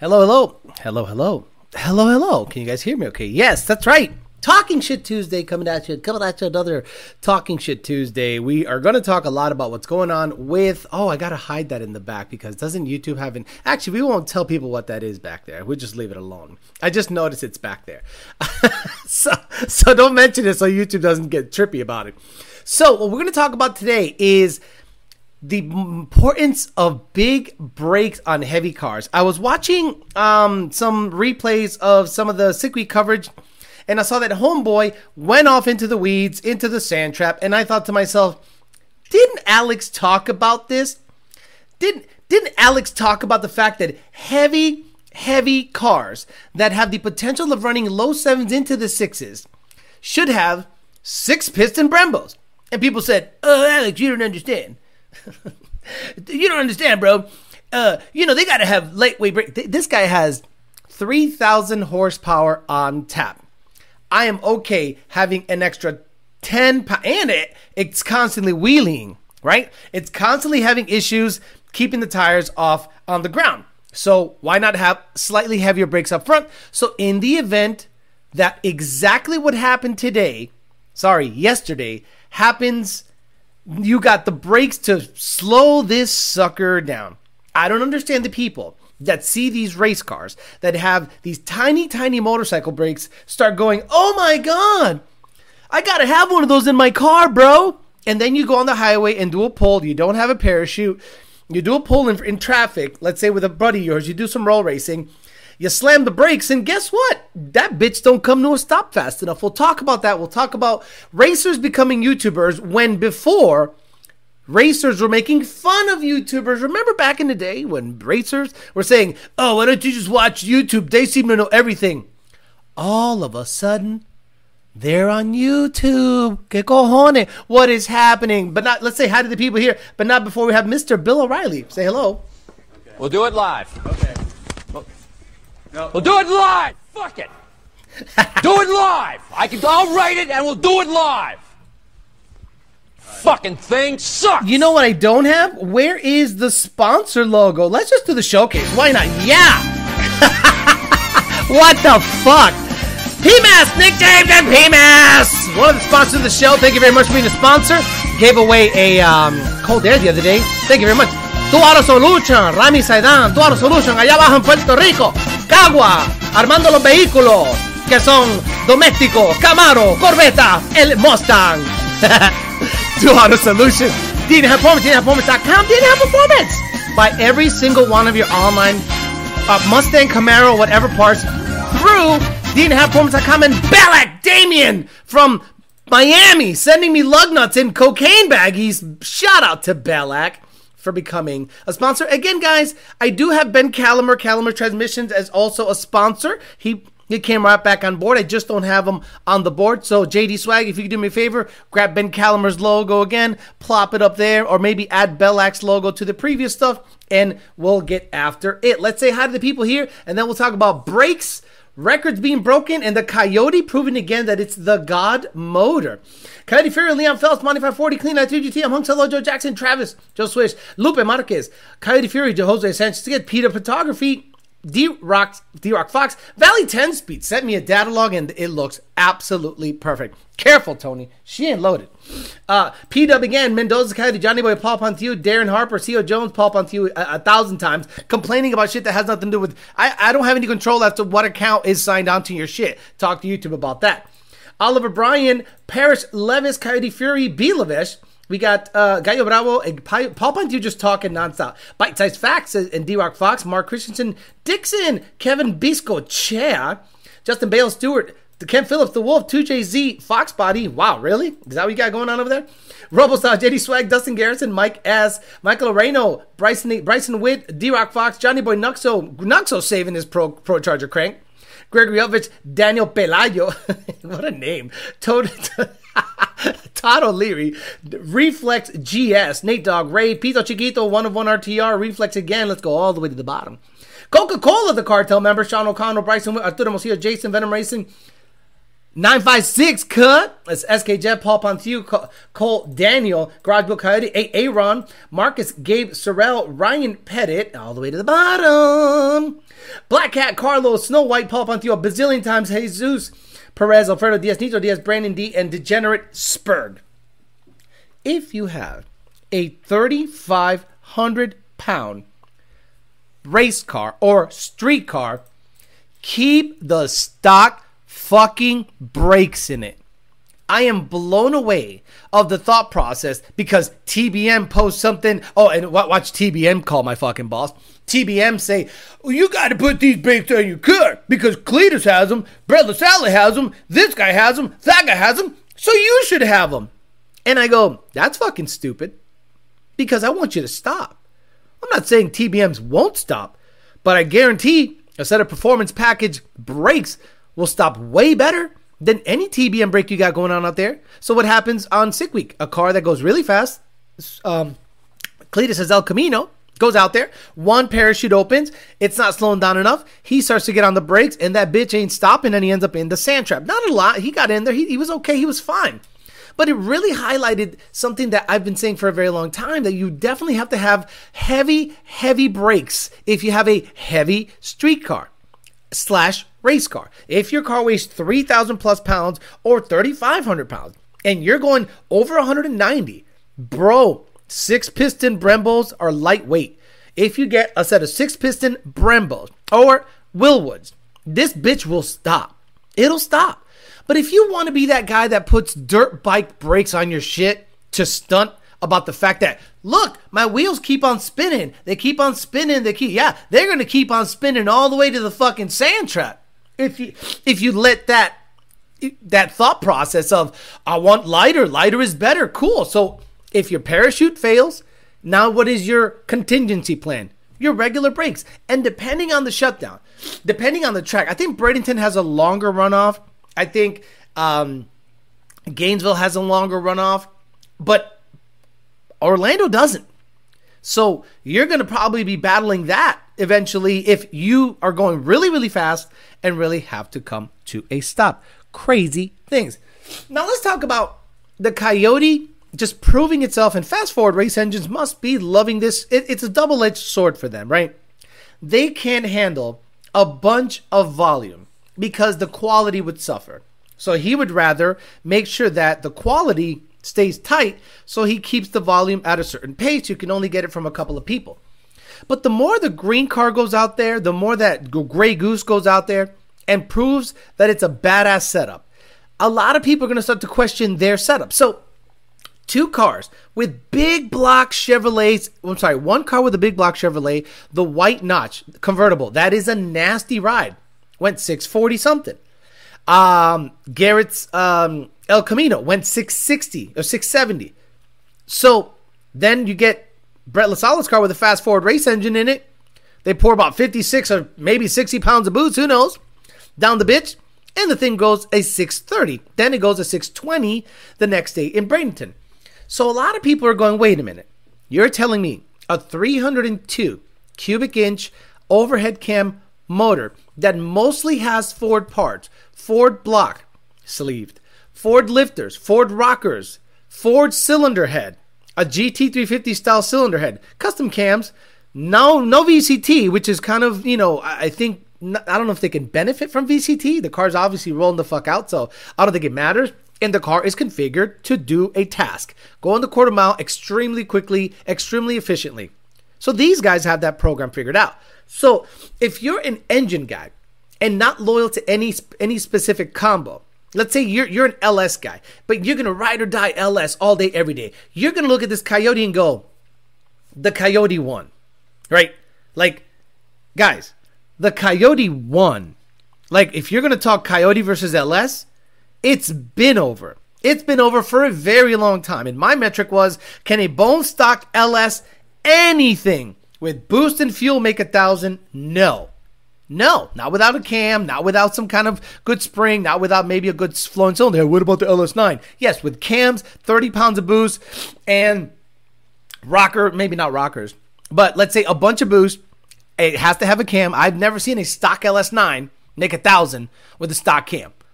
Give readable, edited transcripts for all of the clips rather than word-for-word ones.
Hello, hello. Hello, hello. Hello, hello. Can you guys hear me okay? Yes, that's right. Talking Shit Tuesday coming at you. Another Talking Shit Tuesday. We are going to talk a lot about what's going on with... Oh, I got to hide that in the back because doesn't YouTube have an... Actually, we won't tell people what that is back there. We'll just leave it alone. I just noticed it's back there. so don't mention it so YouTube doesn't get trippy about it. So what we're going to talk about today is the importance of big brakes on heavy cars. I was watching some replays of some of the Sick Week coverage, and I saw that homeboy went off into the weeds, into the sand trap, and I thought to myself, didn't Alex talk about this? Didn't Alex talk about the fact that heavy cars that have the potential of running low sevens into the sixes should have 6-piston Brembos? And people said, "Oh, Alex, you don't understand. You don't understand, bro. They got to have lightweight brakes." This guy has 3,000 horsepower on tap. I am okay having an extra 10 pounds, and it's constantly wheeling, right? It's constantly having issues keeping the tires off on the ground. So why not have slightly heavier brakes up front? So in the event that exactly what happened yesterday, happens, you got the brakes to slow this sucker down. I don't understand the people that see these race cars that have these tiny motorcycle brakes start going, "Oh my God, I gotta have one of those in my car, bro." And then you go on the highway and do a pull. You don't have a parachute. You do a pull in traffic, let's say with a buddy of yours. You do some roll racing. You slam the brakes, and guess what? That bitch don't come to a stop fast enough. We'll talk about that. We'll talk about racers becoming YouTubers when before racers were making fun of YouTubers. Remember back in the day when racers were saying, "Oh, why don't you just watch YouTube? They seem to know everything." All of a sudden, they're on YouTube. Que cojones? What is happening? But not, let's say hi to the people here, but not before we have Mr. Bill O'Reilly. Say hello. Okay. We'll do it live. Okay. No. We'll do it live. Fuck it. Do it live. I'll write it and we'll do it live. Fucking thing sucks. You know what I don't have? Where is the sponsor logo? Let's just do the showcase. Why not? Yeah. What the fuck? PMAS, Nick James and PMAS. One of the sponsors of the show. Thank you very much for being a sponsor. Gave away a cold air the other day. Thank you very much. Auto Solution, Rami Saidan, Auto Solution, allá abajo en Puerto Rico. Cagua, armando los vehículos que son domésticos, Camaro, Corvette, el Mustang. Auto Solution, DNF Performance, DNFperformance.com, DNF Performance. Buy every single one of your online Mustang, Camaro, whatever parts through DNFperformance.com. And Belak Damien from Miami sending me lug nuts in cocaine baggies. Shout out to Belak for becoming a sponsor. Again, guys, I do have Ben Calamer Transmissions as also a sponsor. He came right back on board. I just don't have him on the board. So JD Swag, if you could do me a favor, grab Ben Calamer's logo again, plop it up there, or maybe add Belak's logo to the previous stuff, and we'll get after it. Let's say hi to the people here, and then we'll talk about brakes, records being broken, and the Coyote proving again that it's the God motor. Coyote Fury, Leon Phelps, Monty 540, Clean Out 2GT, I'm Hung Solo, Joe Jackson, Travis, Joe Swish, Lupe Marquez, Coyote Fury, Jose Sanchez, get Peter Photography, D-Rock Fox, Valley 10 Speed sent me a data log and it looks absolutely perfect. Careful, Tony. She ain't loaded. P-Dub again, Mendoza Coyote, Johnny Boy, Paul Pontiu, Darren Harper, C.O. Jones, Paul Pontiu 1,000 times, complaining about shit that has nothing to do with... I don't have any control as to what account is signed onto your shit. Talk to YouTube about that. Oliver Bryan, Parrish Levis, Coyote Fury, B. Levish. We got Gallo Bravo and Paul Pontiu just talking nonstop. Bite-sized Facts and D-Rock Fox, Mark Christensen, Dixon, Kevin Bisco, Chair, Justin Bale Stewart, Ken Phillips, The Wolf, 2JZ, Fox Body. Wow, really? Is that what you got going on over there? RoboStyle, JD Swag, Dustin Garrison, Mike S, Michael Areno, Bryson Witt, D-Rock Fox, Johnny Boy Nuxo saving his Pro Charger crank. Gregory Elvich, Daniel Pelayo, what a name. Todd O'Leary, Reflex GS, Nate Dogg, Ray, Pito Chiquito, 1 of 1 RTR, Reflex again. Let's go all the way to the bottom. Coca-Cola, the cartel member, Sean O'Connell, Bryson, Arturo Mosio, Jason, Venom Racing, 956 cut. That's SK Jeff, Paul Pontiu, Cole Daniel, Garage Bill Coyote, Aaron, Marcus, Gabe Sorrell, Ryan Pettit, all the way to the bottom. Black Cat, Carlos, Snow White, Paul Pontiu, a bazillion times, Jesus, Perez, Alfredo Diaz, Nito Diaz, Brandon D, and Degenerate Spurg. If you have a 3,500 pound race car or street car, keep the stock fucking brakes in it. I am blown away of the thought process because TBM posts something. Oh, and watch TBM call my fucking boss. TBM say, well, you got to put these brakes on your car because Cletus has them, Brett LaSalle has them, this guy has them, that guy has them, so you should have them. And I go, that's fucking stupid because I want you to stop. I'm not saying TBMs won't stop, but I guarantee a set of performance package brakes will stop way better than any TBM brake you got going on out there. So what happens on Sick Week? A car that goes really fast, Cletus has El Camino, goes out there, one parachute opens, it's not slowing down enough, he starts to get on the brakes, and that bitch ain't stopping, and he ends up in the sand trap. Not a lot, he got in there, he was okay, he was fine. But it really highlighted something that I've been saying for a very long time, that you definitely have to have heavy, heavy brakes if you have a heavy street car / race car. If your car weighs 3,000 plus pounds or 3,500 pounds and you're going over 190, bro, 6-piston Brembos are lightweight. If you get a set of 6-piston Brembos or Willwoods, this bitch will stop. It'll stop. But if you want to be that guy that puts dirt bike brakes on your shit to stunt about the fact that, look, my wheels keep on spinning. They keep on spinning. They're going to keep on spinning all the way to the fucking sand trap. If you let that thought process of, I want lighter is better, cool. So if your parachute fails, now what is your contingency plan? Your regular brakes. And depending on the shutdown, depending on the track, I think Bradenton has a longer runoff. I think Gainesville has a longer runoff, but Orlando doesn't. So you're going to probably be battling that eventually if you are going really, really fast and really have to come to a stop. Crazy things. Now let's talk about the Coyote just proving itself, and Fast Forward Race Engines must be loving this. It's a double-edged sword for them, right? They can't handle a bunch of volume because the quality would suffer. So he would rather make sure that the quality stays tight, so he keeps the volume at a certain pace. You can only get it from a couple of people. But the more the green car goes out there, the more that Grey Goose goes out there and proves that it's a badass setup, a lot of people are going to start to question their setup. So two cars with big block Chevrolets. One car with a big block Chevrolet, the white notch convertible. That is a nasty ride. Went 640 something. Garrett's El Camino went 660 or 670. So then you get Brett LaSalle's car with a Fast Forward Race Engine in it. They pour about 56 or maybe 60 pounds of booze, who knows, down the bitch, and the thing goes a 630. Then it goes a 620 the next day in Bradenton. So a lot of people are going, wait a minute. You're telling me a 302 cubic inch overhead cam motor that mostly has Ford parts, Ford block sleeved, Ford lifters, Ford rockers, Ford cylinder head, a GT350 style cylinder head, custom cams, no VCT, which is kind of, I think, I don't know if they can benefit from VCT. The car's obviously rolling the fuck out, so I don't think it matters. And the car is configured to do a task. Go on the quarter mile extremely quickly, extremely efficiently. So these guys have that program figured out. So if you're an engine guy and not loyal to any specific combo, let's say you're an LS guy, but you're going to ride or die LS all day, every day. You're going to look at this Coyote and go, the Coyote won, right? Like, guys, the Coyote won. Like, if you're going to talk Coyote versus LS, it's been over. It's been over for a very long time. And my metric was, can a bone stock LS anything with boost and fuel make 1,000? No. No, not without a cam, not without some kind of good spring, not without maybe a good flowing cylinder. What about the LS9? Yes, with cams, 30 pounds of boost, and rocker, maybe not rockers, but let's say a bunch of boost. It has to have a cam. I've never seen a stock LS9 make 1,000 with a stock cam.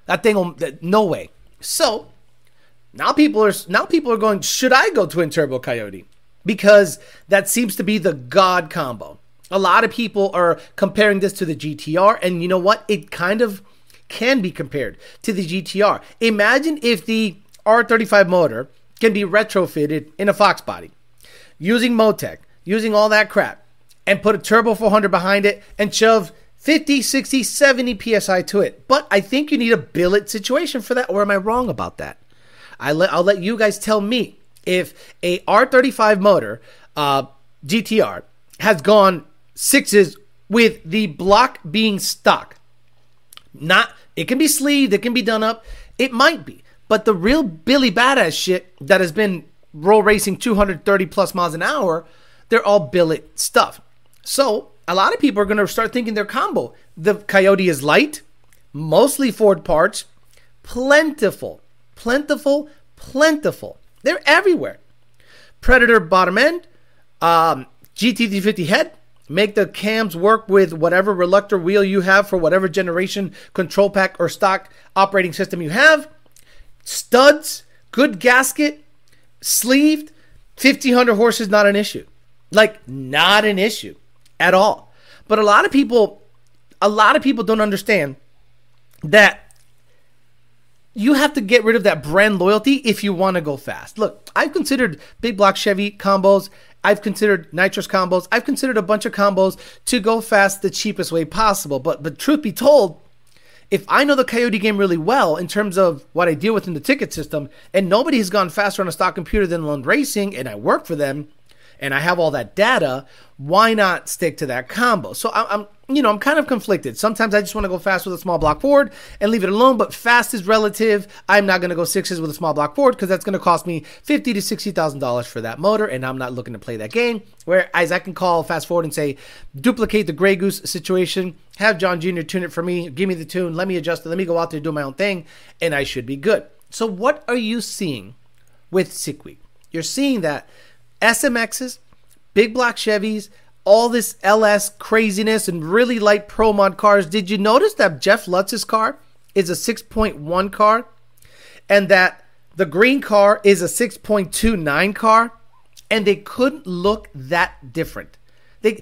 That thing, no way. So now people are going, should I go twin turbo Coyote? Because that seems to be the God combo. A lot of people are comparing this to the GTR, and you know what? It kind of can be compared to the GTR. Imagine if the R35 motor can be retrofitted in a Fox body, using Motec, using all that crap, and put a turbo 400 behind it and shove 50, 60, 70 PSI to it. But I think you need a billet situation for that, or am I wrong about that? I'll let you guys tell me if a R35 motor, GTR, has gone sixes with the block being stock. It can be sleeved, it can be done up, it might be. But the real Billy Badass shit that has been roll racing 230 plus miles an hour, they're all billet stuff. So a lot of people are going to start thinking they're combo. The Coyote is light, mostly Ford parts, plentiful. They're everywhere. Predator bottom end, GT350 head. Make the cams work with whatever reluctor wheel you have for whatever generation control pack or stock operating system you have. Studs, good gasket, sleeved, 1,500 horses, not an issue. Like, not an issue at all. But a lot of people don't understand that you have to get rid of that brand loyalty if you want to go fast. Look, I've considered big block Chevy combos. I've considered nitrous combos. I've considered a bunch of combos to go fast the cheapest way possible. But truth be told, if I know the Coyote game really well in terms of what I deal with in the ticket system, and nobody has gone faster on a stock computer than Lund Racing, and I work for them, and I have all that data, why not stick to that combo? So I'm kind of conflicted. Sometimes I just want to go fast with a small block Ford and leave it alone, but fast is relative. I'm not going to go sixes with a small block Ford because that's going to cost me $50,000 to $60,000 for that motor, and I'm not looking to play that game. Whereas I can call fast forward and say, duplicate the Grey Goose situation, have John Jr. tune it for me, give me the tune, let me adjust it, let me go out there and do my own thing, and I should be good. So what are you seeing with Sick Week? You're seeing that SMXs, big block Chevys, all this LS craziness and really light pro mod cars. Did you notice that Jeff Lutz's car is a 6.1 car and that the green car is a 6.29 car? And they couldn't look that different. They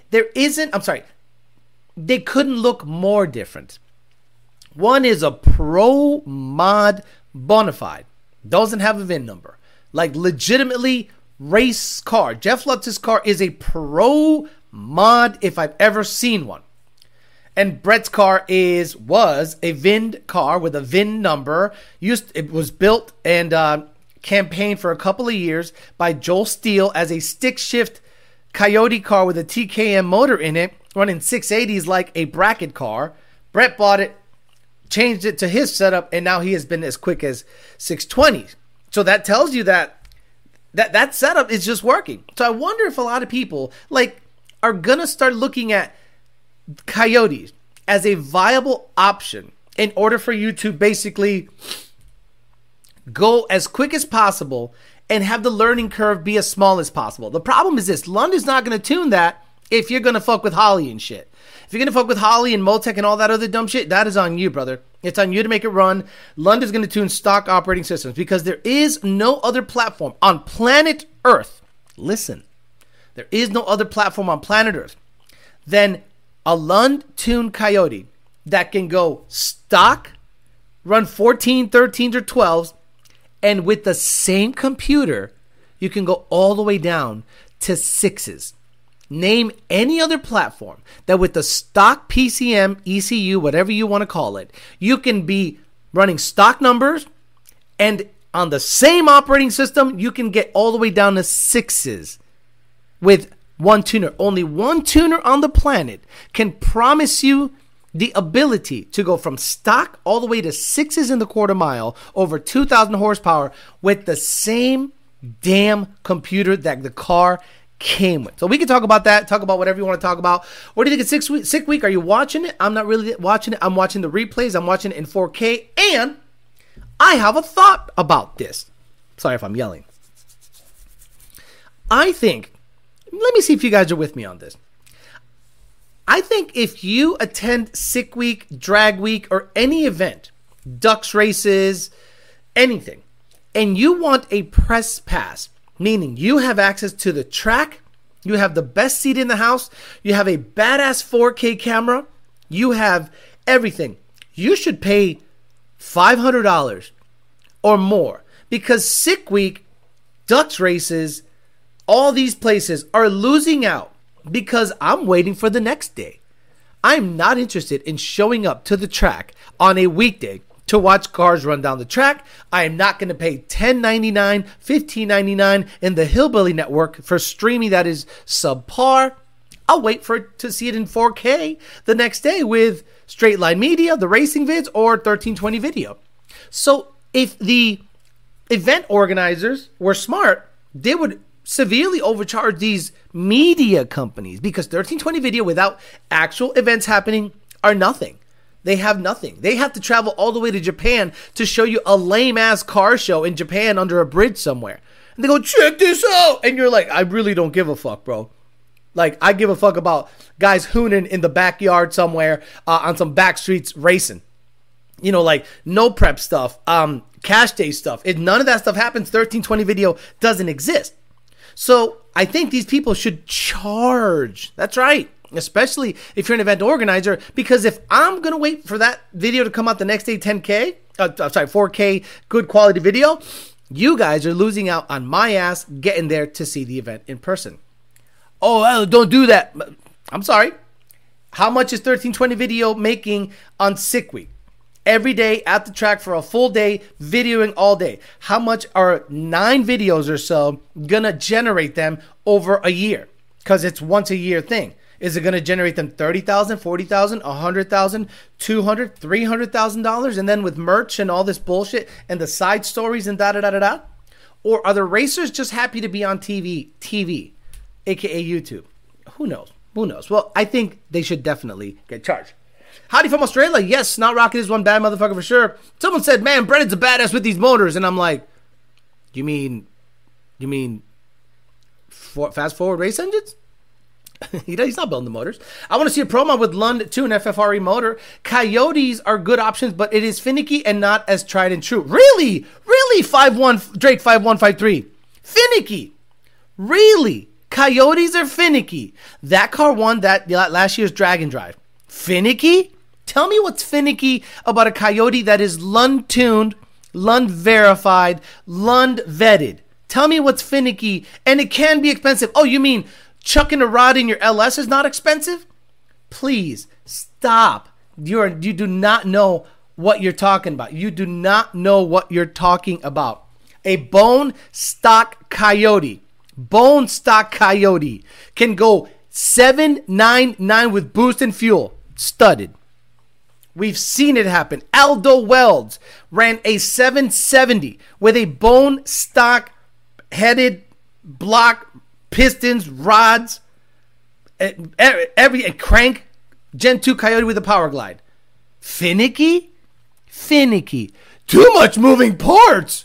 couldn't look more different. One is a pro mod bona fide, doesn't have a VIN number, like legitimately race car. Jeff Lutz's car is a pro mod if I've ever seen one. And Brett's car was a VIN car with a VIN number. It was built and campaigned for a couple of years by Joel Steele as a stick shift Coyote car with a TKM motor in it, running 680s like a bracket car. Brett bought it, changed it to his setup, and now he has been as quick as 620s. So that tells you that setup is just working. So I wonder if a lot of people are gonna start looking at Coyotes as a viable option in order for you to basically go as quick as possible and have the learning curve be as small as possible. The problem is this: Lund is not gonna tune that if you're gonna fuck with Holly and shit. If you're gonna fuck with Holly and Motec and all that other dumb shit, that is on you, brother. It's on you to make it run. Lund is going to tune stock operating systems because there is no other platform on planet Earth. Listen, there is no other platform on planet Earth than a Lund tuned Coyote that can go stock, run 14, 13s, or 12s, and with the same computer, you can go all the way down to sixes. Name any other platform that with the stock PCM, ECU, whatever you want to call it, you can be running stock numbers, and on the same operating system, you can get all the way down to sixes with one tuner. Only one tuner on the planet can promise you the ability to go from stock all the way to sixes in the quarter mile, over 2,000 horsepower with the same damn computer that the car came with. So we can talk about that, talk about whatever you want to talk about. What do you think of Sick Week? Are you watching it? I'm not really watching it. I'm watching the replays. I'm watching it in 4K. And I have a thought about this. Sorry if I'm yelling. I think, let me see if you guys are with me on this. I think if you attend Sick Week, Drag Week, or any event ducks races, anything, and you want a press pass, meaning you have access to the track, you have the best seat in the house, you have a badass 4K camera, you have everything, you should pay $500 or more, because Sick Week, ducks races, all these places are losing out because I'm waiting for the next day. I'm not interested in showing up to the track on a weekday to watch cars run down the track. I am not going to pay $10.99, $15.99 in the Hillbilly Network for streaming that is subpar. I'll wait for it to see it in 4K the next day with Straight Line Media, the racing vids, or 1320 video. So if the event organizers were smart, they would severely overcharge these media companies, because 1320 video without actual events happening are nothing. They have nothing. They have to travel all the way to Japan to show you a lame ass car show in Japan under a bridge somewhere. And they go, check this out. And you're like, I really don't give a fuck, bro. Like, I give a fuck about guys hooning in the backyard somewhere on some back streets racing. You know, like no prep stuff, cash day stuff. If none of that stuff happens, 1320 video doesn't exist. So I think these people should charge. That's right. Especially if you're an event organizer, because if I'm going to wait for that video to come out the next day, 4K, good quality video, you guys are losing out on my ass getting there to see the event in person. Oh, don't do that. I'm sorry. How much is 1320 video making on Sick Week? Every day at the track for a full day, videoing all day. How much are 9 videos or so going to generate them over a year? Because it's once a year thing. Is it going to generate them $30,000, $40,000, $100,000, $200,000, $300,000? And then with merch and all this bullshit and the side stories and da-da-da-da-da? Or are the racers just happy to be on TV, aka YouTube? Who knows? Who knows? Well, I think they should definitely get charged. Howdy from Australia. Yes, Snot Rocket is one bad motherfucker for sure. Someone said, man, Brennan's a badass with these motors. And I'm like, you mean fast forward race engines? He's not building the motors. I want to see a promo with Lund 2 and FFRE motor. Coyotes are good options, but it is finicky and not as tried and true. Really? 5-1, Drake 5153. Finicky. Really? Coyotes are finicky. That car won that last year's Dragon Drive. Finicky? Tell me what's finicky about a Coyote that is Lund tuned, Lund verified, Lund vetted. Tell me what's finicky, and it can be expensive. Oh, you mean chucking a rod in your LS is not expensive? Please stop. You do not know what you're talking about. You do not know what you're talking about. A bone stock Coyote can go 799 with boost and fuel. Studded. We've seen it happen. Aldo Welds ran a 770 with a bone stock headed block, pistons, rods, every crank, Gen 2 Coyote with a power glide. Finicky. Too much moving parts.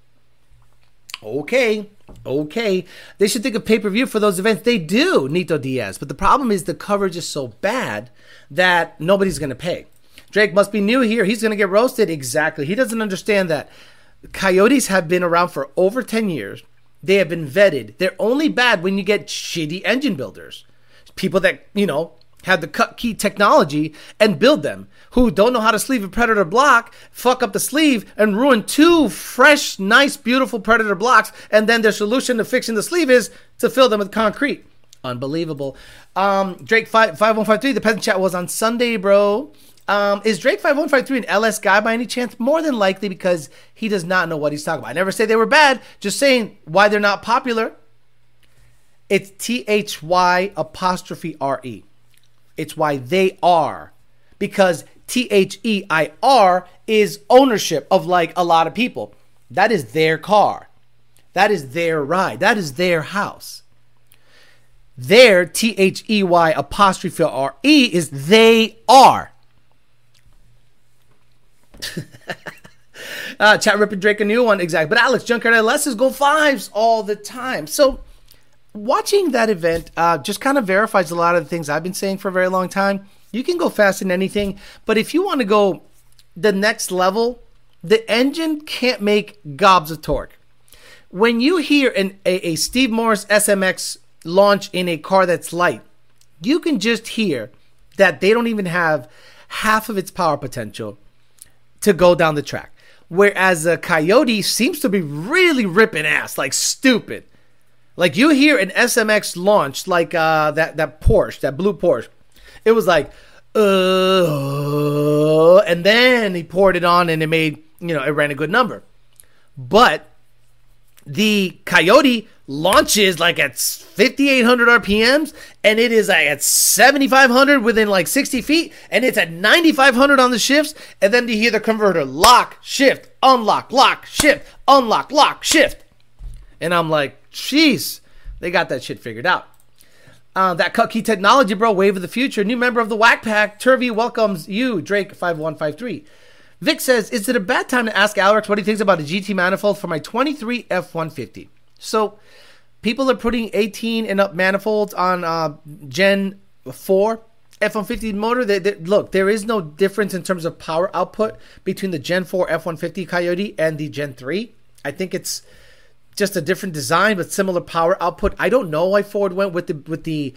Okay. They should think of pay-per-view for those events. They do, Nito Diaz. But the problem is the coverage is so bad that nobody's going to pay. Drake must be new here. He's going to get roasted. Exactly. He doesn't understand that Coyotes have been around for over 10 years. They have been vetted. They're only bad when you get shitty engine builders. People that, have the cut key technology and build them, who don't know how to sleeve a Predator block, fuck up the sleeve, and ruin 2 fresh, nice, beautiful Predator blocks, and then their solution to fixing the sleeve is to fill them with concrete. Unbelievable. Drake 5153, the peasant chat was on Sunday, bro. Is Drake 5153 an LS guy by any chance? More than likely, because he does not know what he's talking about. I never say they were bad, just saying why they're not popular. It's THY''RE. It's why they are. Because THEIR is ownership of like a lot of people. That is their car. That is their ride. That is their house. Their THEY''RE is they are. Chat ripping Drake a new one. Exactly. But Alex, Junkyard LS's go 5s all the time. So watching that event just kind of verifies a lot of the things I've been saying for a very long time. You can go fast in anything, but if you want to go the next level, the engine can't make gobs of torque. When you hear a Steve Morris SMX launch in a car that's light, you can just hear that they don't even have half of its power potential to go down the track. Whereas a Coyote seems to be really ripping ass, like stupid. Like you hear an SMX launch, like that Porsche, that blue Porsche. It was like, and then he poured it on and it made, it ran a good number. But the Coyote launches like at 5,800 RPMs, and it is like at 7,500 within like 60 feet, and it's at 9,500 on the shifts, and then you hear the converter lock, shift, unlock, lock, shift, unlock, lock, shift. And I'm like, jeez, they got that shit figured out. That cut key technology, bro, wave of the future. New member of the Whack Pack, Turvey welcomes you, Drake5153. Vic says, is it a bad time to ask Alex what he thinks about a GT manifold for my 23 F-150? So, people are putting 18 and up manifolds on Gen 4 F-150 motor. Look, there is no difference in terms of power output between the Gen 4 F-150 Coyote and the Gen 3. I think it's just a different design, but similar power output. I don't know why Ford went with the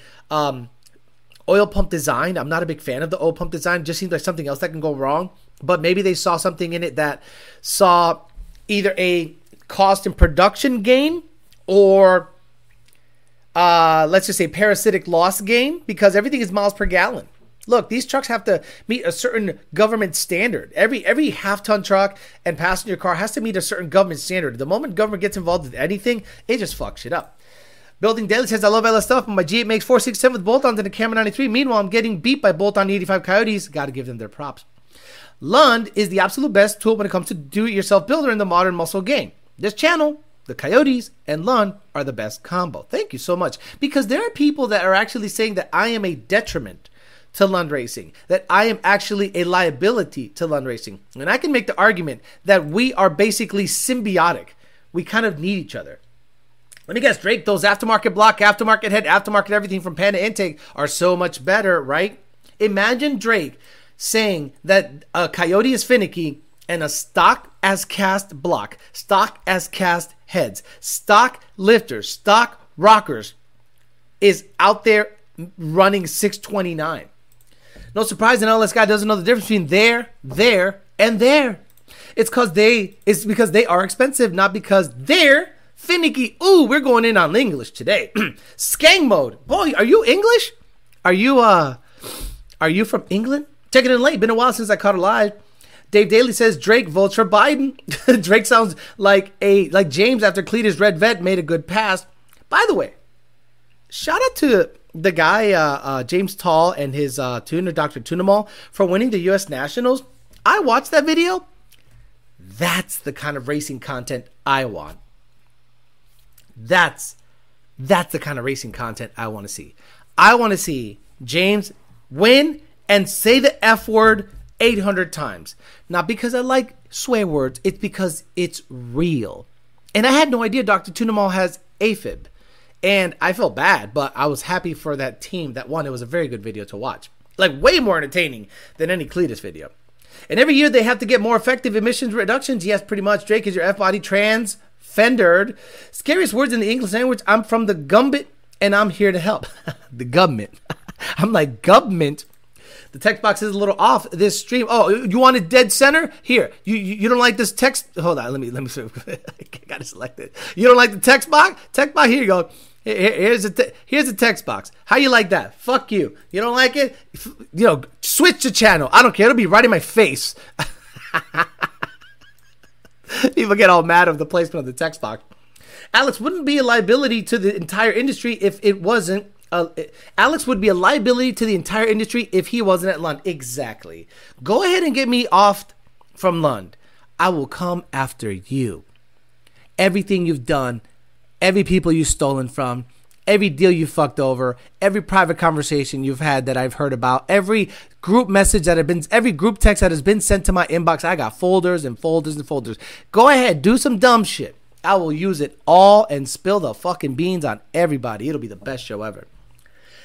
oil pump design. I'm not a big fan of the oil pump design. It just seems like something else that can go wrong. But maybe they saw something in it that saw either a cost and production gain or let's just say parasitic loss gain, because everything is miles per gallon. Look, these trucks have to meet a certain government standard. Every half-ton truck and passenger car has to meet a certain government standard. The moment government gets involved with anything, it just fucks shit up. Building Daily says, I love LS stuff, but my G8 makes 467 with bolt-ons and a Camry 93. Meanwhile, I'm getting beat by bolt-on 85 Coyotes. Got to give them their props. Lund is the absolute best tool when it comes to do-it-yourself builder in the modern muscle game. This channel, the Coyotes and Lund, are the best combo. Thank you so much. Because there are people that are actually saying that I am a detriment to Lund Racing, that I am actually a liability to Lund Racing. And I can make the argument that we are basically symbiotic. We kind of need each other. Let me guess, Drake, those aftermarket block, aftermarket head, aftermarket everything from Panda Intake are so much better, right? Imagine Drake saying that a Coyote is finicky and a stock as cast block, stock as cast heads, stock lifters, stock rockers is out there running 629. No surprise an LS guy doesn't know the difference between there, and there. It's because they are expensive, not because they're finicky. Ooh, we're going in on English today. Skang mode. Boy, are you English? Are you from England? Checking in late. Been a while since I caught it live. Dave Daly says Drake votes for Biden. Drake sounds like James after Cletus Red Vet made a good pass. By the way, shout out to the guy James Tall and his tuner Dr. Tunamal for winning the U.S. Nationals. I watched that video. That's the kind of racing content I want. That's the kind of racing content I want to see. I want to see James win and say the F word 800 times. Not because I like swear words. It's because it's real. And I had no idea Dr. Tunamal has AFib. And I felt bad, but I was happy for that team that won. It was a very good video to watch. Like, way more entertaining than any Cletus video. And every year they have to get more effective emissions reductions. Yes, pretty much. Drake is your F-body trans fendered. Scariest words in the English language. I'm from the Gumbit, and I'm here to help. The government. I'm like, government. The text box is a little off this stream. Oh, you want it dead center? Here. You don't like this text? Hold on. Let me I gotta select it. You don't like the text box? Text box. Here you go. Here's the text box. How you like that? Fuck you. You don't like it? Switch the channel. I don't care. It'll be right in my face. People get all mad of the placement of the text box. Alex wouldn't be a liability to the entire industry if it wasn't. Alex would be a liability to the entire industry if he wasn't at Lund. Exactly. Go ahead and get me off from Lund. I will come after you. Everything you've done, every people you've stolen from, every deal you fucked over, every private conversation you've had that I've heard about, every group message every group text that has been sent to my inbox. I got folders and folders and folders. Go ahead, do some dumb shit. I will use it all and spill the fucking beans on everybody. It'll be the best show ever.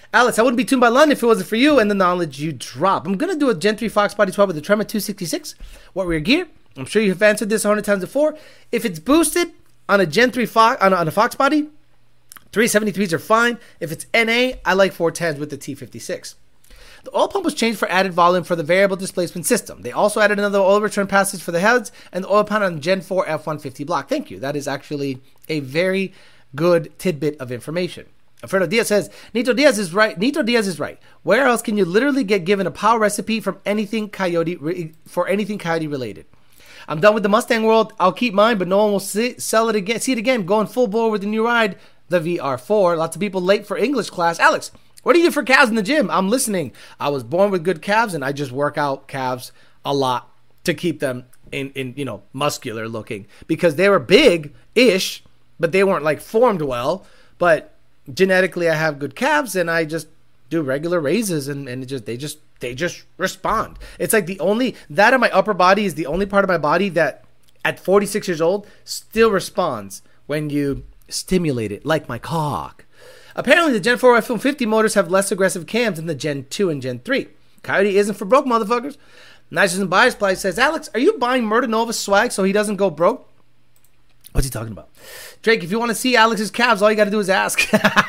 Alex, I wouldn't be tuned by London if it wasn't for you and the knowledge you drop. I'm going to do a Gen 3 Fox body swap with the Tremor 266. What rear gear? I'm sure you've answered this 100 times before. If it's boosted on a Gen 3 Fox, on a Fox body, 373s are fine. If it's NA, I like 410s with the T56. The oil pump was changed for added volume for the variable displacement system. They also added another oil return passage for the heads and the oil pan on Gen 4 F-150 block. Thank you. That is actually a very good tidbit of information. Alfredo Diaz says, Nito Diaz is right. Where else can you literally get given a power recipe from anything Coyote related? I'm done with the Mustang world. I'll keep mine, but no one will see it again. Going full bore with the new ride, the VR4. Lots of people late for English class. Alex, what do you do for calves in the gym? I'm listening. I was born with good calves, and I just work out calves a lot to keep them in muscular looking, because they were big-ish, but they weren't like formed well. But genetically, I have good calves, and I just do regular raises, and they just respond. It's like that of my upper body is the only part of my body that at 46 years old still responds when you stimulate it, like my cock. Apparently, the Gen 4 F-150 motors have less aggressive cams than the Gen 2 and Gen 3. Coyote isn't for broke motherfuckers. Nicer than Bias Play says, Alex, are you buying Murder Nova swag so he doesn't go broke? What's he talking about? Drake, if you want to see Alex's calves, all you got to do is ask.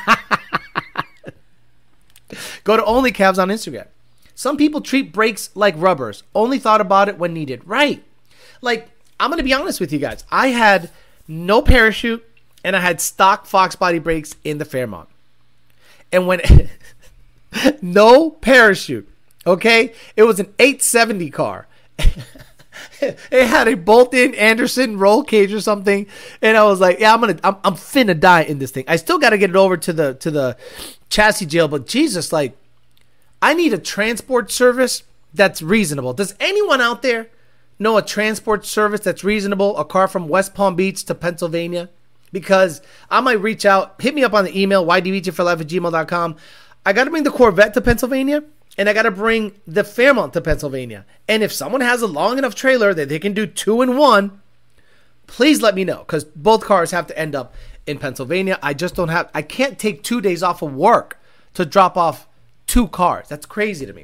Go to Only Calves on Instagram. Some people treat brakes like rubbers. Only thought about it when needed. Right. Like, I'm going to be honest with you guys. I had no parachute, and I had stock Fox body brakes in the Fairmont. And when... no parachute. Okay? It was an 870 car. It had a bolt-in Anderson roll cage or something, and I was like, "Yeah, I'm finna die in this thing." I still got to get it over to the chassis jail, but Jesus, like, I need a transport service that's reasonable. Does anyone out there know a transport service that's reasonable? A car from West Palm Beach to Pennsylvania, because I might reach out. Hit me up on the email ydbgforlife@gmail.com. I got to bring the Corvette to Pennsylvania. And I got to bring the Fairmont to Pennsylvania. And if someone has a long enough trailer that they can do 2 in 1, please let me know. Because both cars have to end up in Pennsylvania. I can't take 2 days off of work to drop off 2 cars. That's crazy to me.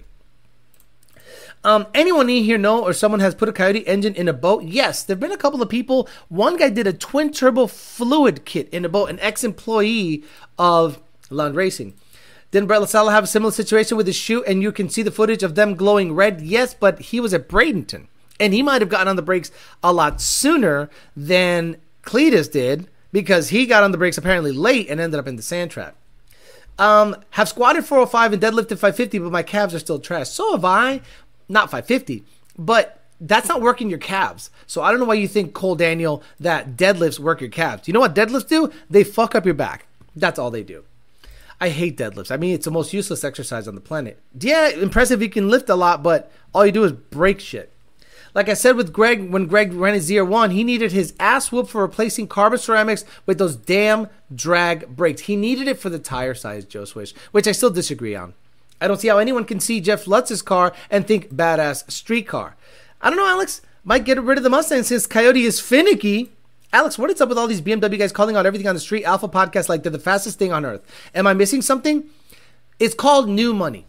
Anyone in here know or someone has put a Coyote engine in a boat? Yes, there have been a couple of people. One guy did a twin turbo fluid kit in a boat, an ex-employee of Land Racing. Didn't Brett LaSala have a similar situation with his chute, and you can see the footage of them glowing red? Yes, but he was at Bradenton, and he might have gotten on the brakes a lot sooner than Cletus did, because he got on the brakes apparently late and ended up in the sand trap. Have squatted 405 and deadlifted 550, but my calves are still trash. So have I. Not 550, but that's not working your calves. So I don't know why you think, Cole Daniel, that deadlifts work your calves. You know what deadlifts do? They fuck up your back. That's all they do. I hate deadlifts. I mean, it's the most useless exercise on the planet. Yeah, impressive you can lift a lot, but all you do is break shit. Like I said with Greg, when Greg ran his ZR1, he needed his ass whooped for replacing carbon ceramics with those damn drag brakes. He needed it for the tire size, Joe Swish, which I still disagree on. I don't see how anyone can see Jeff Lutz's car and think badass street car. I don't know, Alex. Might get rid of the Mustang since Coyote is finicky. Alex, what is up with all these BMW guys calling out everything on the street alpha podcast like they're the fastest thing on earth? Am I missing something? It's called new money.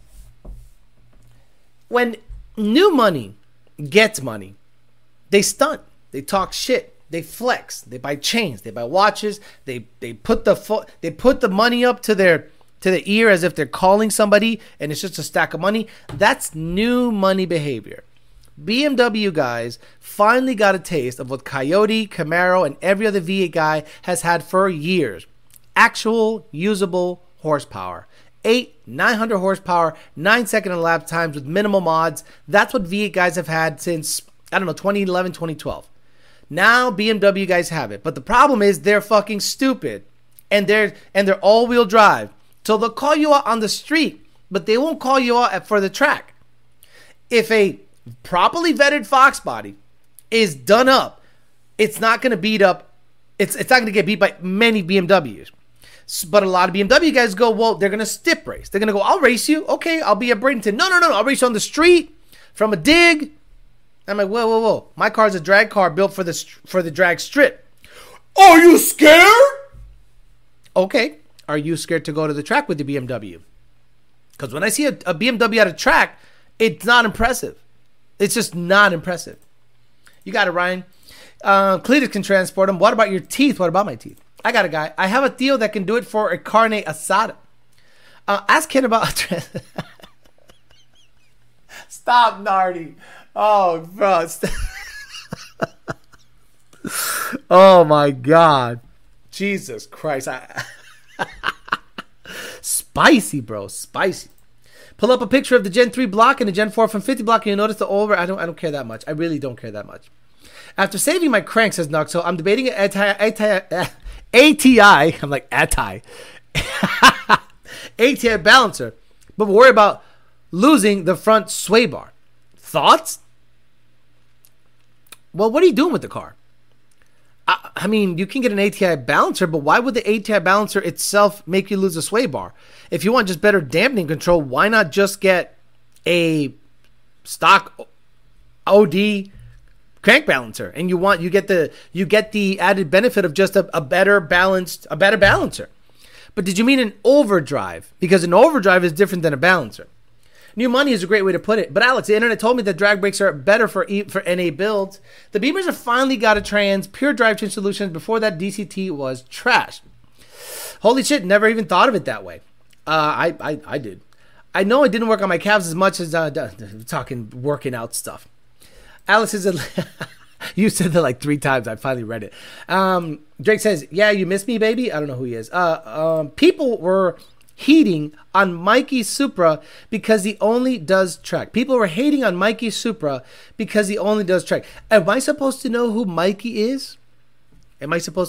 When new money gets money, they stunt, they talk shit, they flex, they buy chains, they buy watches, they put the money up to the ear as if they're calling somebody, and it's just a stack of money. That's new money behavior. BMW guys finally got a taste of what Coyote, Camaro, and every other V8 guy has had for years. Actual usable horsepower. 900 horsepower, 9-second lap times with minimal mods. That's what V8 guys have had since, 2011, 2012. Now BMW guys have it. But the problem is they're fucking stupid. And they're all-wheel drive. So they'll call you out on the street, but they won't call you out for the track. If a properly vetted Fox body is done up, it's not going to beat up. It's not going to get beat by many BMWs. But a lot of BMW guys go, well, they're going to stip race. They're going to go, I'll race you. Okay, I'll be at Bradenton. No, I'll race you on the street from a dig. I'm like, whoa. My car's a drag car built for the drag strip. Are you scared? Okay. Are you scared to go to the track with the BMW? Because when I see a BMW at a track, it's not impressive. It's just not impressive. You got it, Ryan. Cletus can transport them. What about your teeth? What about my teeth? I got a guy. I have a Theo that can do it for a carne asada. Ask Ken about... Stop, Nardi. Oh, bro. Oh, my God. Jesus Christ. Spicy, bro. Spicy. Pull up a picture of the Gen 3 block and the Gen 4 from 50 block, and you'll notice the over. I don't care that much. I really don't care that much. After saving my crank, says Nuxo, I'm debating an ATI. I'm like, ATI. ATI balancer, but worry about losing the front sway bar. Thoughts? Well, what are you doing with the car? I mean, you can get an ATI balancer, but why would the ATI balancer itself make you lose a sway bar? If you want just better dampening control, why not just get a stock OD crank balancer? And you get the added benefit of just a better balancer. But did you mean an overdrive? Because an overdrive is different than a balancer. New money is a great way to put it. But Alex, the internet told me that drag brakes are better for NA builds. The Beamers have finally got a trans pure drivetrain solution. Before that, DCT was trash. Holy shit, never even thought of it that way. I did. I know it didn't work on my calves as much as talking working out stuff. Alex is you said that like 3 times. I finally read it. Drake says, yeah, you miss me, baby. I don't know who he is. People were heating on Mikey Supra because he only does track. People were hating on Mikey Supra because he only does track. Am I supposed to know who Mikey is? You're so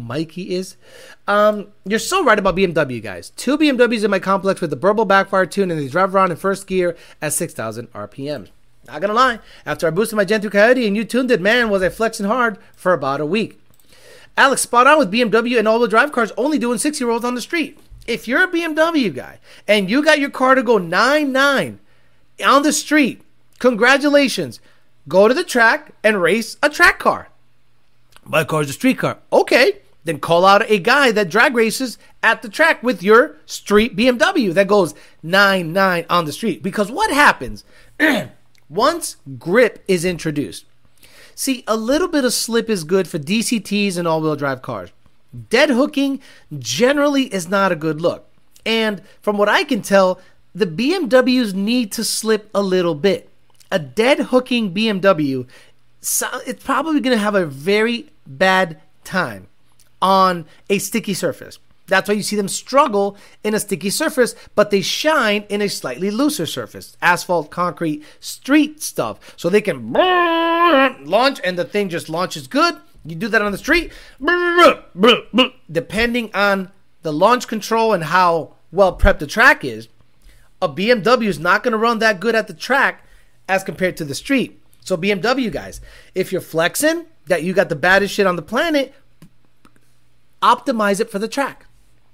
right about BMW, guys. 2 BMWs in my complex with the Burble backfire tune, and they drive around in first gear at 6,000 RPMs. Not gonna lie, after I boosted my Gen 2 Coyote and you tuned it, man, was I flexing hard for about a week. Alex, spot on with BMW and all-wheel drive cars only doing 60 rolls on the street. If you're a BMW guy and you got your car to go 9.9 on the street, congratulations. Go to the track and race a track car. My car is a street car. Okay, then call out a guy that drag races at the track with your street BMW that goes 9.9 on the street. Because what happens once grip is introduced? See, a little bit of slip is good for DCTs and all-wheel drive cars. Dead hooking generally is not a good look. And from what I can tell, the BMWs need to slip a little bit. A dead hooking BMW, it's probably going to have a very bad time on a sticky surface. That's why you see them struggle in a sticky surface, but they shine in a slightly looser surface. Asphalt, concrete, street stuff. So they can launch and the thing just launches good. You do that on the street, depending on the launch control and how well prepped the track is, a BMW is not going to run that good at the track as compared to the street. So BMW guys, if you're flexing that you got the baddest shit on the planet, optimize it for the track.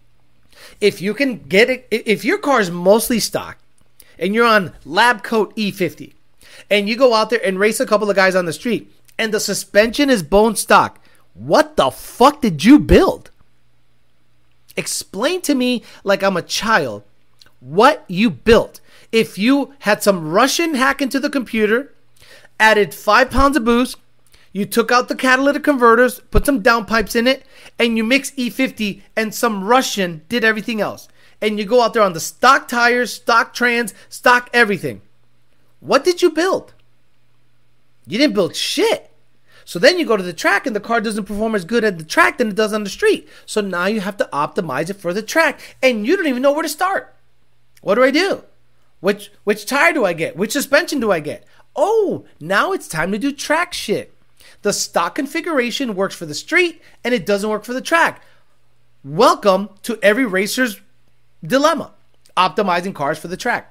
If you can get it, if your car is mostly stock and you're on lab coat E50 and you go out there and race a couple of guys on the street, and the suspension is bone stock, what the fuck did you build? Explain to me like I'm a child what you built. If you had some Russian hack into the computer, added 5 pounds of boost, you took out the catalytic converters, put some downpipes in it, and you mix E50 and some Russian did everything else. And you go out there on the stock tires, stock trans, stock everything. What did you build? You didn't build shit. So then you go to the track and the car doesn't perform as good at the track than it does on the street. So now you have to optimize it for the track and you don't even know where to start. What do I do? Which tire do I get? Which suspension do I get? Oh, now it's time to do track shit. The stock configuration works for the street and it doesn't work for the track. Welcome to every racer's dilemma, optimizing cars for the track.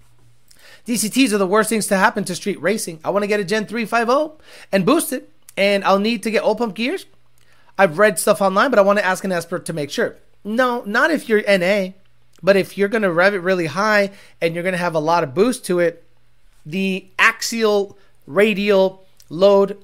DCTs are the worst things to happen to street racing. I want to get a Gen 350 and boost it, and I'll need to get oil pump gears. I've read stuff online, but I want to ask an expert to make sure. No, not if you're NA, but if you're going to rev it really high and you're going to have a lot of boost to it, the radial load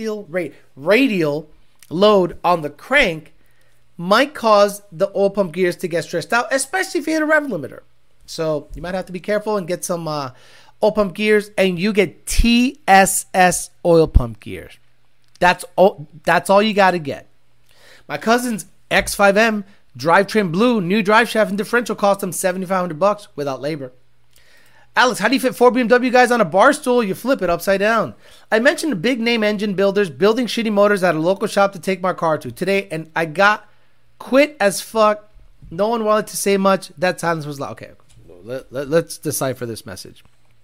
on the crank might cause the oil pump gears to get stressed out, especially if you hit a rev limiter. So you might have to be careful and get some oil pump gears, and you get TSS oil pump gears. That's all you got to get. My cousin's X5M drivetrain blue new drive shaft and differential cost him $7,500 without labor. Alex, how do you fit 4 BMW guys on a bar stool? You flip it upside down. I mentioned the big name engine builders building shitty motors at a local shop to take my car to today, and I got quit as fuck. No one wanted to say much. That silence was loud. Okay, let's decipher this message.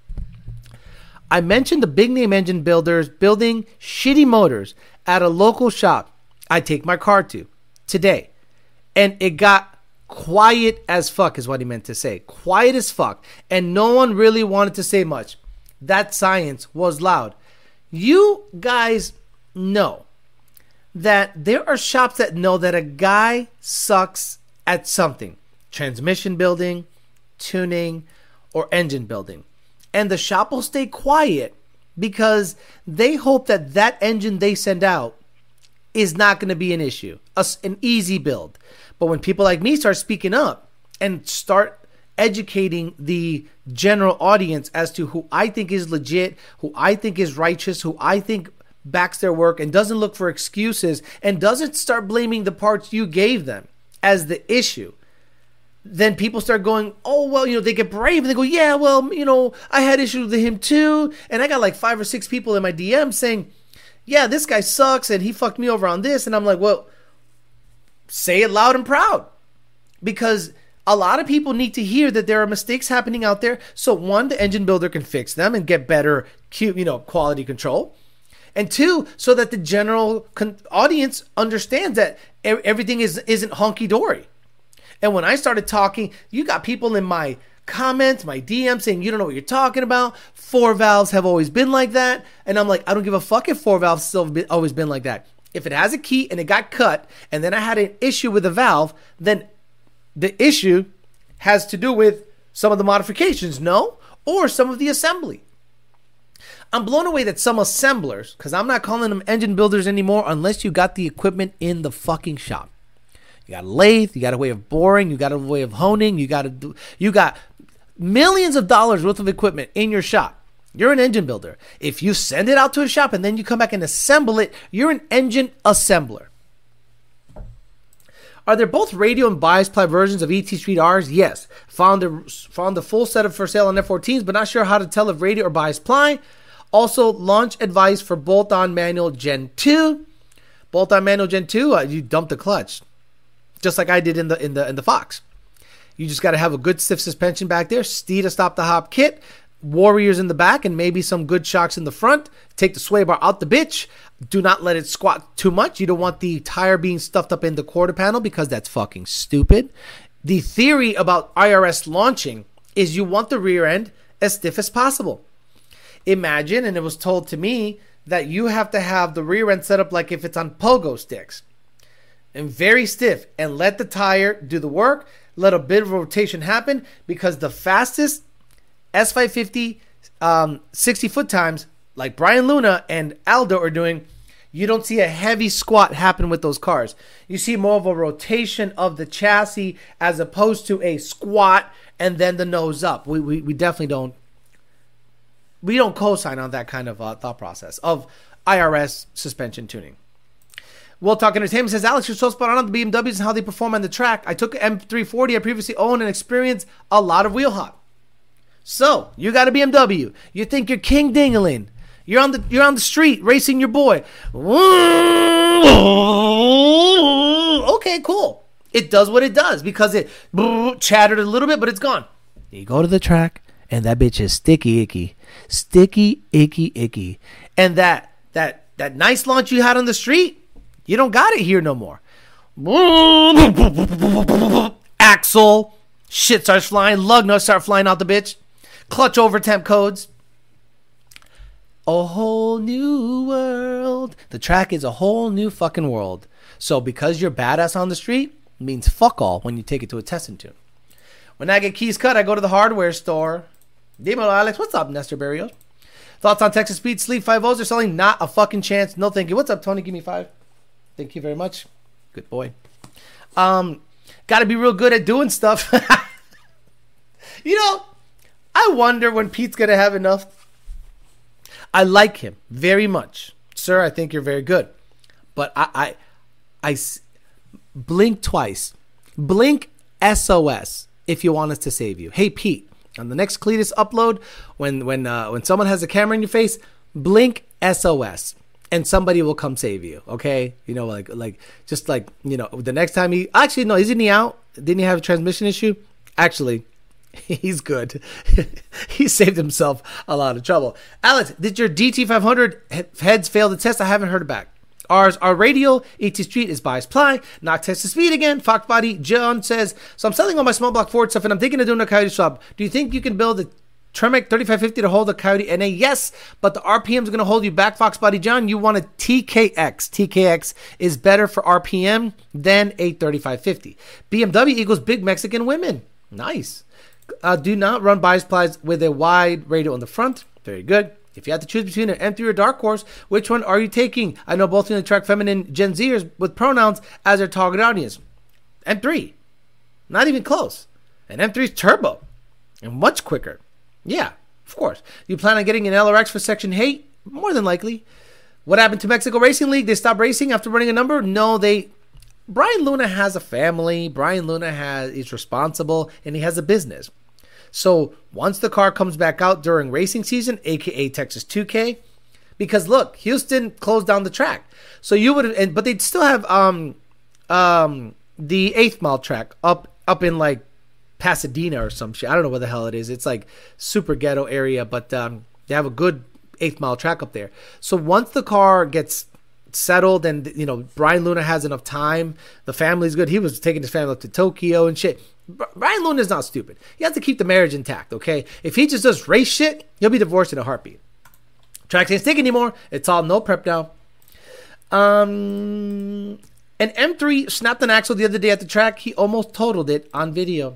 I mentioned the big name engine builders building shitty motors at a local shop I take my car to today, and it got quiet as fuck is what he meant to say. Quiet as fuck. And no one really wanted to say much. That science was loud. You guys know that there are shops that know that a guy sucks at something. Transmission building, tuning, or engine building. And the shop will stay quiet because they hope that that engine they send out is not going to be an issue. An easy build. But when people like me start speaking up and start educating the general audience as to who I think is legit, who I think is righteous, who I think backs their work and doesn't look for excuses and doesn't start blaming the parts you gave them as the issue, then people start going, oh, well, they get brave and they go, yeah, well, I had issues with him too. And I got like 5 or 6 people in my DM saying, yeah, this guy sucks and he fucked me over on this. And I'm like, well, say it loud and proud, because a lot of people need to hear that there are mistakes happening out there. So 1, the engine builder can fix them and get better, quality control. And 2, so that the general audience understands that everything isn't hunky-dory. And when I started talking, you got people in my comments, my DM saying, you don't know what you're talking about. 4 valves have always been like that. And I'm like, I don't give a fuck if 4 valves still always been like that. If it has a key and it got cut and then I had an issue with the valve, then the issue has to do with some of the modifications, no? Or some of the assembly. I'm blown away that some assemblers, because I'm not calling them engine builders anymore unless you got the equipment in the fucking shop. You got a lathe, you got a way of boring, you got a way of honing, you got millions of dollars worth of equipment in your shop. You're an engine builder. If you send it out to a shop and then you come back and assemble it, you're an engine assembler. Are there both radio and bias ply versions of ET Street Rs? Yes. Found the full setup for sale on F14s, but not sure how to tell if radio or bias ply. Also, launch advice for bolt-on manual Gen 2. Bolt-on manual Gen 2, you dump the clutch, just like I did in the Fox. You just got to have a good stiff suspension back there. Steeda stop the hop kit. Warriors in the back and maybe some good shocks in the front. Take the sway bar out the bitch. Do not let it squat too much. You don't want the tire being stuffed up in the quarter panel because that's fucking stupid. The theory about IRS launching is you want the rear end as stiff as possible. Imagine, and it was told to me, that you have to have the rear end set up like if it's on pogo sticks and very stiff, and let the tire do the work. Let a bit of rotation happen, because the fastest S550 60-foot times, like Brian Luna and Aldo are doing, you don't see a heavy squat happen with those cars. You see more of a rotation of the chassis as opposed to a squat and then the nose up. We definitely don't. We don't co-sign on that kind of thought process of IRS suspension tuning. We'll Talk Entertainment says, Alex, you're so spot on the BMWs and how they perform on the track. I took an M340 I previously owned and experienced a lot of wheel hop. So, you got a BMW. You think you're King Dingaling. You're on the street racing your boy. Okay, cool. It does what it does because it chattered a little bit, but it's gone. You go to the track, and that bitch is sticky icky. Sticky icky icky. And that nice launch you had on the street, you don't got it here no more. Axle. Shit starts flying. Lug nuts start flying out the bitch. Clutch over temp codes. A whole new world. The track is a whole new fucking world. So because you're badass on the street means fuck all when you take it to a test and tune. When I get keys cut, I go to the hardware store. Dímelo, Alex. What's up, Nestor Barrios? Thoughts on Texas Speed Sleep 5.0s? They're selling. Not a fucking chance. No thank you. What's up, Tony? Give me 5. Thank you very much. Good boy. Got to be real good at doing stuff. You know, I wonder when Pete's going to have enough. I like him very much. Sir, I think you're very good. But I blink twice. Blink SOS if you want us to save you. Hey, Pete, on the next Cletus upload, when someone has a camera in your face, blink SOS. And somebody will come save you, okay? You know, just like, you know, the next time actually, no, isn't he out? Didn't he have a transmission issue? Actually, he's good. He saved himself a lot of trouble. Alex, did your DT500 heads fail the test? I haven't heard it back. Our radial, ET Street is bias ply. Knock test the speed again. Fox Body, John says, so I'm selling all my small block Ford stuff and I'm thinking of doing a Coyote swap. Do you think you can build a Tremec 3550 to hold a Coyote NA? Yes, but the RPM is going to hold you back, Fox Body John. You want a TKX. TKX is better for RPM than a 3550. BMW equals big Mexican women. Nice. Do not run bias plies with a wide radial in the front. Very good. If you had to choose between an M3 or Dark Horse, which one are you taking? I know both of you attract feminine Gen Zers with pronouns as their target audience. M3. Not even close. And M3 is turbo and much quicker. Yeah, of course. You plan on getting an LRX for Section 8? More than likely. What happened to Mexico Racing League? They stopped racing after running a number? No, Brian Luna has a family. Brian Luna is responsible, and he has a business. So once the car comes back out during racing season, aka Texas 2K, because look, Houston closed down the track. So you would, but they'd still have the 8th mile track up in like Pasadena or some shit. I don't know what the hell it is. It's like super ghetto area, but they have a good 8th mile track up there. So once the car gets settled and, you know, Brian Luna has enough time, the family's good. He was taking his family up to Tokyo and shit. Brian Luna is not stupid. He has to keep the marriage intact, okay? If he just does race shit, he'll be divorced in a heartbeat. Tracks ain't stick anymore. It's all no prep now. An M3 snapped an axle the other day at the track. He almost totaled it on video.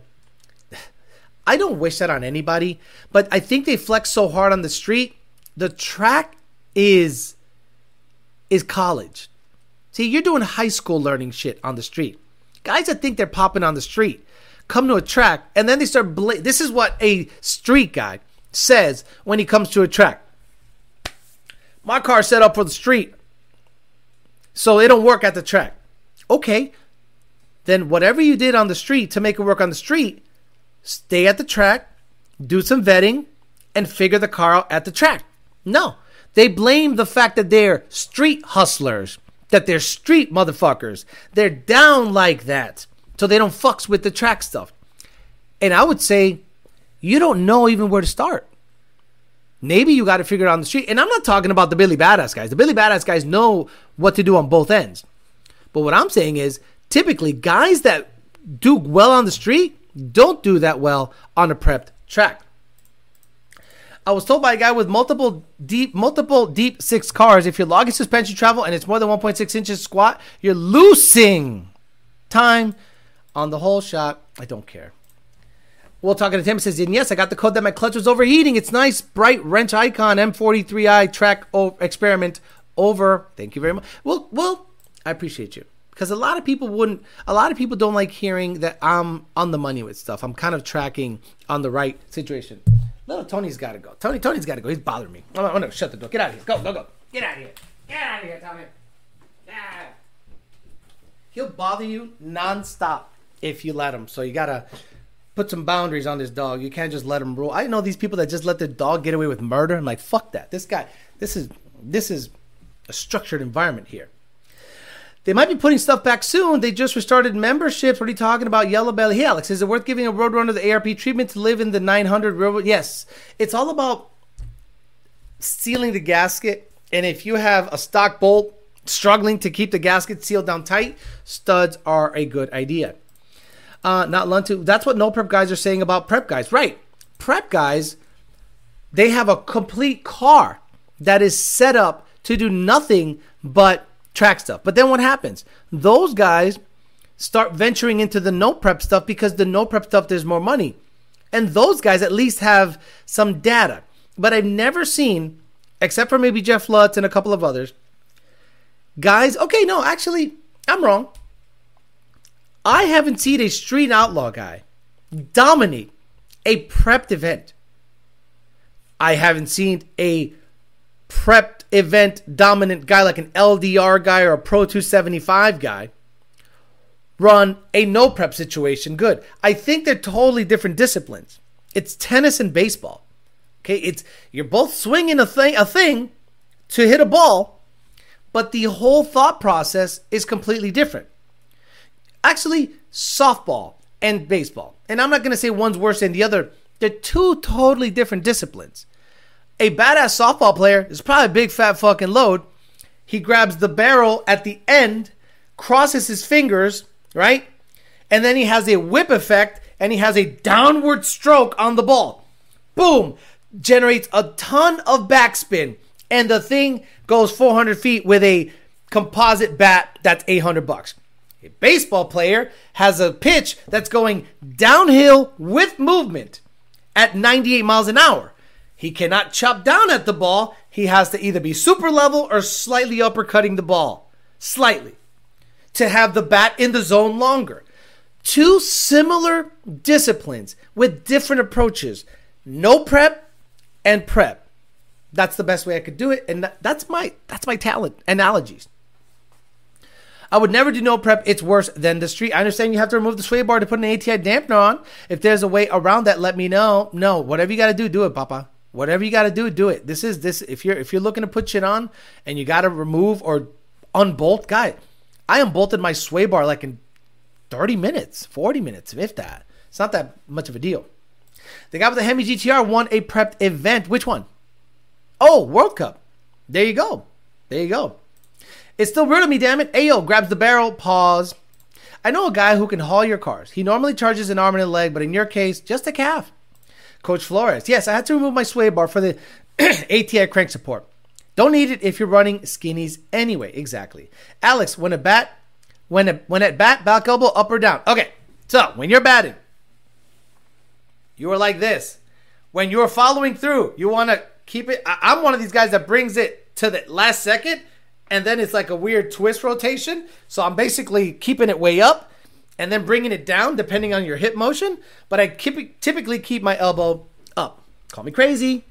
I don't wish that on anybody, but I think they flex so hard on the street. The track is college. See, you're doing high school learning shit on the street. Guys that think they're popping on the street come to a track and then they start this is what a street guy says when he comes to a track. My car's set up for the street, so it don't work at the track. Okay, then whatever you did on the street to make it work on the street, stay at the track, do some vetting, and figure the car out at the track. No, they blame the fact that they're street hustlers, that they're street motherfuckers. They're down like that, so they don't fucks with the track stuff. And I would say, you don't know even where to start. Maybe you got to figure it out on the street. And I'm not talking about the Billy Badass guys. The Billy Badass guys know what to do on both ends. But what I'm saying is, typically, guys that do well on the street don't do that well on a prepped track. I was told by a guy with multiple deep six cars, if you're logging suspension travel and it's more than 1.6 inches squat, you're losing time on the whole shot. I don't care. Well, talking to Tim says, and yes, I got the code that my clutch was overheating. It's nice, bright wrench icon, M43i track experiment over. Thank you very much. Well, I appreciate you. Because a lot of people don't like hearing that I'm on the money with stuff. I'm kind of tracking on the right situation. Little Tony's got to go. Tony's got to go. He's bothering me. I'm going to shut the door. Get out of here. Go. Get out of here. Get out of here, Tony. Ah. He'll bother you nonstop if you let him. So you got to put some boundaries on this dog. You can't just let him rule. I know these people that just let their dog get away with murder. I'm like, fuck that. This is a structured environment here. They might be putting stuff back soon. They just restarted memberships. What are you talking about? Yellow Belly. Hey, Alex, is it worth giving a Roadrunner the ARP treatment to live in the 900 Road? Yes. It's all about sealing the gasket. And if you have a stock bolt struggling to keep the gasket sealed down tight, studs are a good idea. Not Luntu. That's what no prep guys are saying about prep guys. Right. Prep guys, they have a complete car that is set up to do nothing but track stuff. But then what happens? Those guys start venturing into the no prep stuff because the no prep stuff, there's more money. And those guys at least have some data. But I've never seen, except for maybe Jeff Lutz and a couple of others, guys, okay, no, actually, I'm wrong. I haven't seen a street outlaw guy dominate a prepped event. I haven't seen a prepped event dominant guy like an LDR guy or a Pro 275 guy run a no prep situation good. I think they're totally different disciplines. It's tennis and baseball. Okay, you're both swinging a thing to hit a ball, but the whole thought process is completely different. Actually, softball and baseball, and I'm not going to say one's worse than the other. They're two totally different disciplines. A badass softball player is probably a big fat fucking load. He grabs the barrel at the end, crosses his fingers, right? And then he has a whip effect and he has a downward stroke on the ball. Boom! Generates a ton of backspin, and the thing goes 400 feet with a composite bat that's $800. A baseball player has a pitch that's going downhill with movement at 98 miles an hour. He cannot chop down at the ball. He has to either be super level or slightly uppercutting the ball. Slightly. To have the bat in the zone longer. Two similar disciplines with different approaches. No prep and prep. That's the best way I could do it, and that's my talent. Analogies. I would never do no prep. It's worse than the street. I understand you have to remove the sway bar to put an ATI dampener on. If there's a way around that, let me know. No, whatever you got to do it, Papa. Whatever you got to do it. This. If you're looking to put shit on and you got to remove or unbolt, guy, I unbolted my sway bar like in 30 minutes, 40 minutes, if that. It's not that much of a deal. The guy with the Hemi GTR won a prepped event. Which one? Oh, World Cup. There you go. It's still real to me, damn it. Ayo, grabs the barrel, pause. I know a guy who can haul your cars. He normally charges an arm and a leg, but in your case, just a calf. Coach Flores. Yes, I had to remove my sway bar for the ATI crank support. Don't need it if you're running skinnies anyway. Exactly. Alex, when at bat, back elbow up or down. Okay, so when you're batting, you are like this. When you're following through, you want to keep it. I'm one of these guys that brings it to the last second, and then it's like a weird twist rotation. So I'm basically keeping it way up and then bringing it down depending on your hip motion. But I typically keep my elbow up. Call me crazy.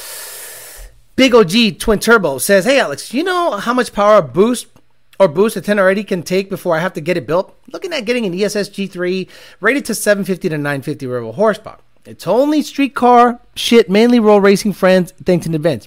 Big OG Twin Turbo says, hey, Alex, you know how much power a boost a 1080 can take before I have to get it built? Looking at getting an ESS G3 rated to 750 to 950 real horsepower. It's only street car shit, mainly roll racing friends. Thanks in advance.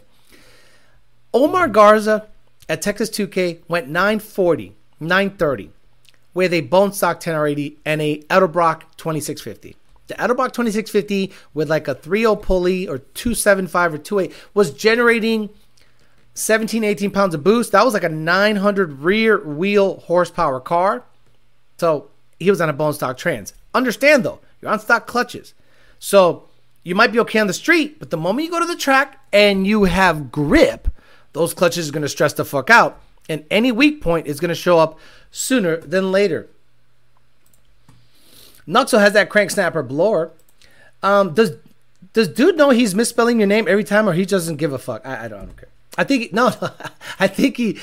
Omar Garza at Texas 2K went 940, 930 with a bone stock 1080 and a Edelbrock 2650. The Edelbrock 2650 with like a 3.0 pulley or 275 or 2.8 was generating 17, 18 pounds of boost. That was like a 900 rear wheel horsepower car. So he was on a bone stock trans. Understand though, you're on stock clutches. So you might be okay on the street, but the moment you go to the track and you have grip, those clutches are going to stress the fuck out. And any weak point is going to show up sooner than later. Nuxo has that crank snapper blower. Does dude know he's misspelling your name every time, or he doesn't give a fuck? I don't care. I think no. I think he.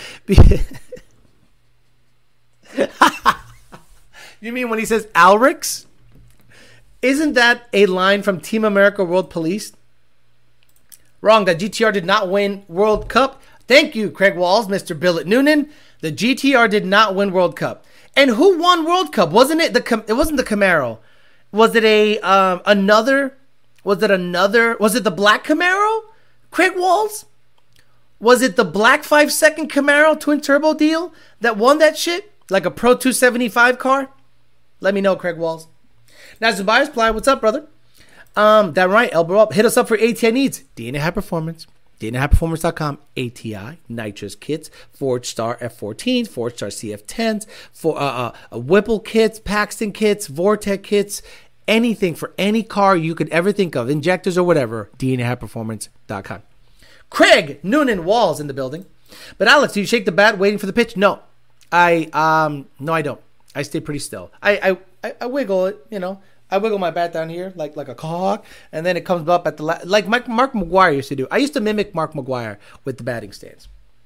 You mean when he says Alrix? Isn't that a line from Team America World Police? Wrong. The GTR did not win World Cup. Thank you, Craig Walls, Mr. Billet Noonan. The GTR did not win World Cup. And who won World Cup? Wasn't it it wasn't the Camaro? Was it another? Was it the black Camaro? Craig Walls? Was it the black 5-second Camaro twin turbo deal that won that shit? Like a Pro 275 car? Let me know, Craig Walls. Now, Zubayas Ply, what's up, brother? That right, elbow up. Hit us up for ATI needs. DNA High Performance. DNAHighPerformance.com. ATI, nitrous kits, Forge Star F14s, Forge Star CF10s, for Whipple kits, Paxton kits, Vortec kits, anything for any car you could ever think of, injectors or whatever, DNAHighPerformance.com. Craig Noonan Walls in the building. But Alex, do you shake the bat waiting for the pitch? No. I don't. I stay pretty still. I wiggle it, you know. I wiggle my bat down here like a cock, and then it comes up at the like Mark McGuire used to do. I used to mimic Mark McGuire with the batting stance.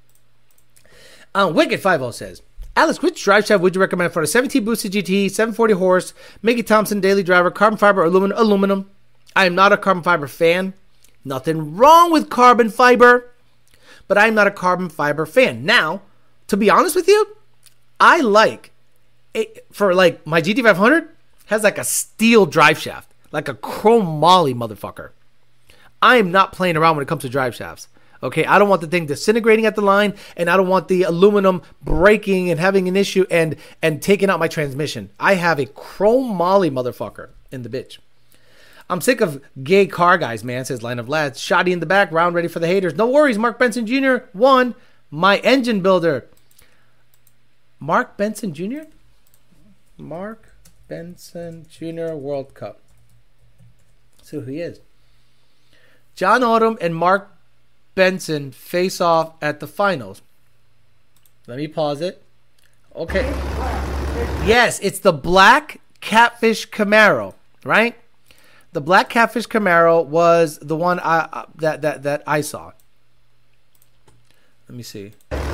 Wicked50 says, Alex, which drive shaft would you recommend for a 17 boosted GT, 740 horse, Mickey Thompson daily driver, carbon fiber, aluminum? I am not a carbon fiber fan. Nothing wrong with carbon fiber, but I'm not a carbon fiber fan. Now, to be honest with you, I like it for like my GT500 has like a steel drive shaft, like a chromoly motherfucker. I am not playing around when it comes to drive shafts. Okay, I don't want the thing disintegrating at the line, and I don't want the aluminum breaking and having an issue and taking out my transmission. I have a chromoly motherfucker in the bitch. I'm sick of gay car guys, man, says Line of Lads. Shoddy in the back, round ready for the haters. No worries, Mark Benson Jr. won my engine builder. Mark Benson Jr.? Mark Benson Jr. World Cup. Let's see who he is. John Odom and Mark Benson face off at the finals. Let me pause it. Okay. Yes, it's the Black Catfish Camaro, right? The Black Catfish Camaro was the one that I saw. Let me see.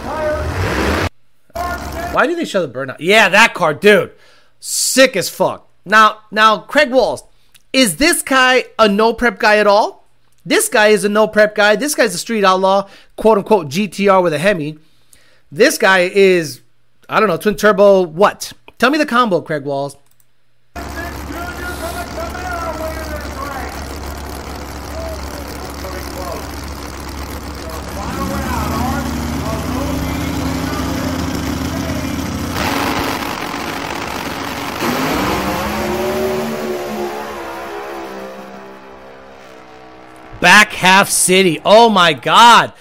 Why do they show the burnout? Yeah, that car, dude. Sick as fuck. Now, Craig Walls, is this guy a no prep guy at all? This guy is a no prep guy. This guy's a street outlaw, quote unquote GTR with a Hemi. This guy is, I don't know, twin turbo what? Tell me the combo, Craig Walls. Back half city. Oh my God.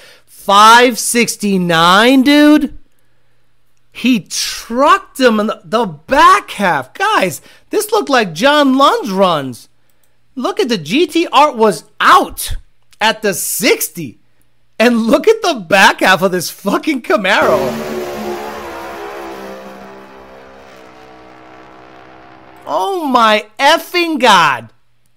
569, dude. He trucked him in the back half. Guys, this looked like John Lund's runs. Look at the GT art was out at the 60. And look at the back half of this fucking Camaro. Oh my effing God.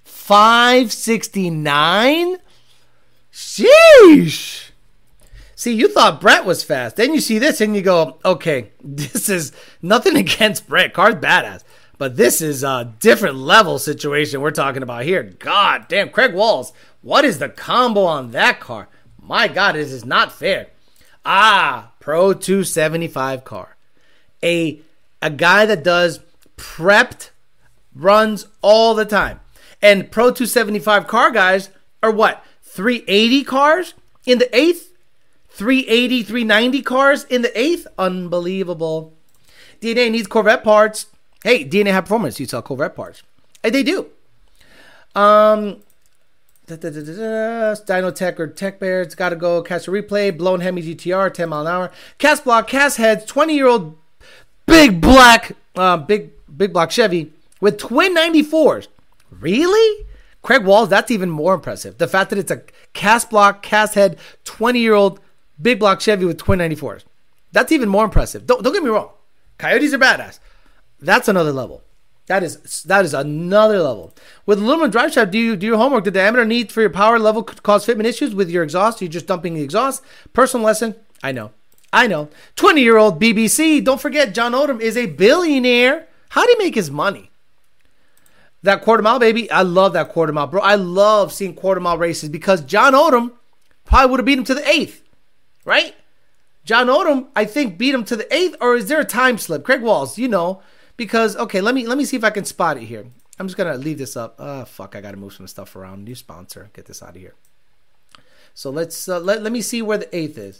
569? Sheesh. See, you thought Brett was fast. Then you see this and you go, okay, this is nothing against Brett. Car's badass. But this is a different level situation we're talking about here. God damn, Craig Walls, what is the combo on that car? My God, this is not fair. Pro 275 car. A guy that does prepped runs all the time. And Pro 275 car guys are what? 380 cars in the 8th? 380, 390 cars in the 8th? Unbelievable. DNA needs Corvette parts. Hey, DNA High Performance, you sell Corvette parts. Hey, they do. Dynotech or Tech Bear, it's got to go. Catch a replay. Blown Hemi GTR, 10 mile an hour. Cast block, cast heads, 20-year-old big block Chevy with twin 94s. Really? Craig Walls, that's even more impressive. The fact that it's a cast block, cast head, 20-year-old big block Chevy with twin 94s. That's even more impressive. Don't get me wrong. Coyotes are badass. That's another level. That is another level. With aluminum drive shaft, do your homework. The diameter need for your power level could cause fitment issues with your exhaust. You're just dumping the exhaust. Personal lesson. I know. 20-year-old BBC. Don't forget, John Odom is a billionaire. How do he make his money? That quarter mile, baby. I love that quarter mile, bro. I love seeing quarter mile races because John Odom probably would have beat him to the 8th, right? John Odom, I think, beat him to the 8th, or is there a time slip? Craig Walls, you know, because, okay, let me see if I can spot it here. I'm just going to leave this up. Fuck, I got to move some stuff around. New sponsor. Get this out of here. So let's, let me see where the 8th is.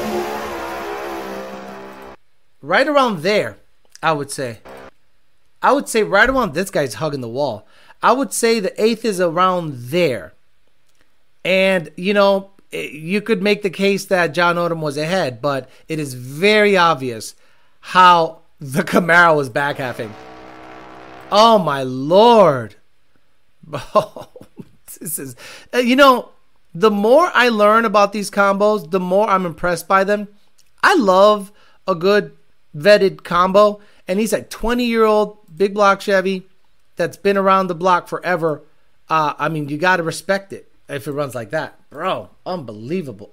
Right around there, I would say. Right around this guy's hugging the wall. I would say the 8th is around there. And, you know, you could make the case that John Odom was ahead, but it is very obvious how the Camaro was back-halfing. Oh, my Lord. Oh, this is, you know, the more I learn about these combos, the more I'm impressed by them. I love a good vetted combo. And he's a 20-year-old big block Chevy that's been around the block forever. I mean, you got to respect it if it runs like that. Bro, unbelievable.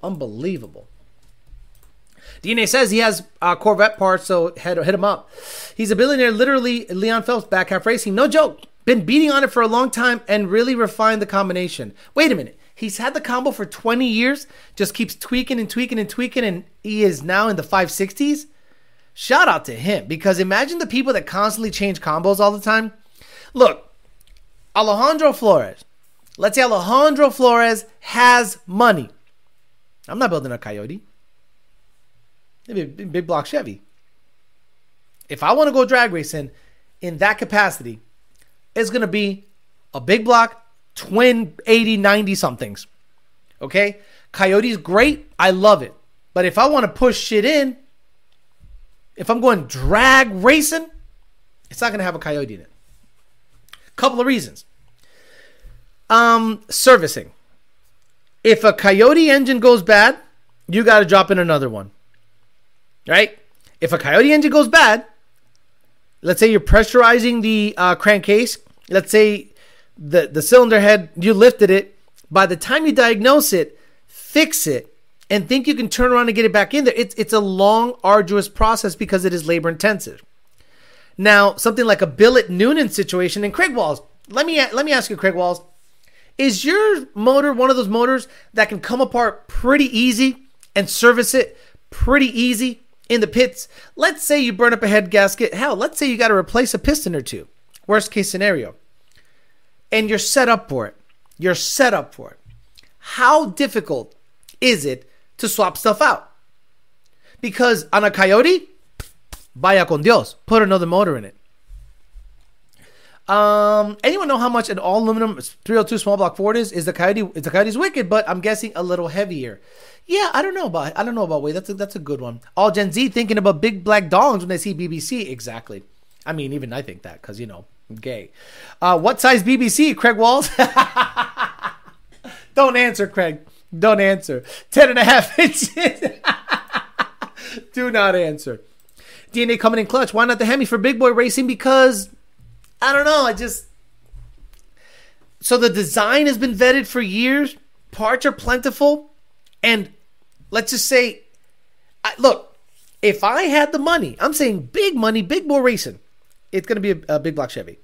DNA says he has Corvette parts, so hit him up. He's a billionaire, literally Leon Phelps, back half racing. No joke. been beating on it for a long time and really refined the combination. Wait a minute. He's had the combo for 20 years, just keeps tweaking and tweaking and tweaking, and he is now in the 560s. Shout out to him, because imagine the people that constantly change combos all the time. Look, Alejandro Flores. Let's say Alejandro Flores has money. I'm not building a Coyote. Maybe a big block Chevy. If I want to go drag racing in that capacity, it's going to be a big block, twin 80, 90 somethings. Okay? Coyote's great. I love it. But if I want to push shit in, if I'm going drag racing, it's not going to have a Coyote in it. Couple of reasons. Servicing. If a Coyote engine goes bad, you got to drop in another one. Right? If a Coyote engine goes bad, let's say you're pressurizing the crankcase. Let's say the cylinder head, you lifted it. By the time you diagnose it, fix it, and think you can turn around and get it back in there, it's a long, arduous process because it is labor intensive. Now, something like a Billet Noonan situation, and Craig Walls, let me ask you, Craig Walls, is your motor one of those motors that can come apart pretty easy and service it pretty easy in the pits? Let's say you burn up a head gasket. Hell, let's say you got to replace a piston or two. Worst case scenario. And you're set up for it. You're set up for it. How difficult is it to swap stuff out? Because on a Coyote, vaya con Dios. Put another motor in it. Anyone know how much an all aluminum 302 small block Ford is? The Coyote's wicked, but I'm guessing a little heavier. Yeah, I don't know about weight. That's a good one. All Gen Z thinking about big black dongs when they see BBC. Exactly. I mean, even I think that because, you know, I'm gay. What size BBC, Craig Walls? Don't answer, Craig. Don't answer. 10.5 inches. Do not answer. DNA coming in clutch. Why not the Hemi for big boy racing? Because I don't know. So the design has been vetted for years. Parts are plentiful. And let's just say, look, if I had the money, I'm saying big money, big boy racing, it's going to be a big block Chevy.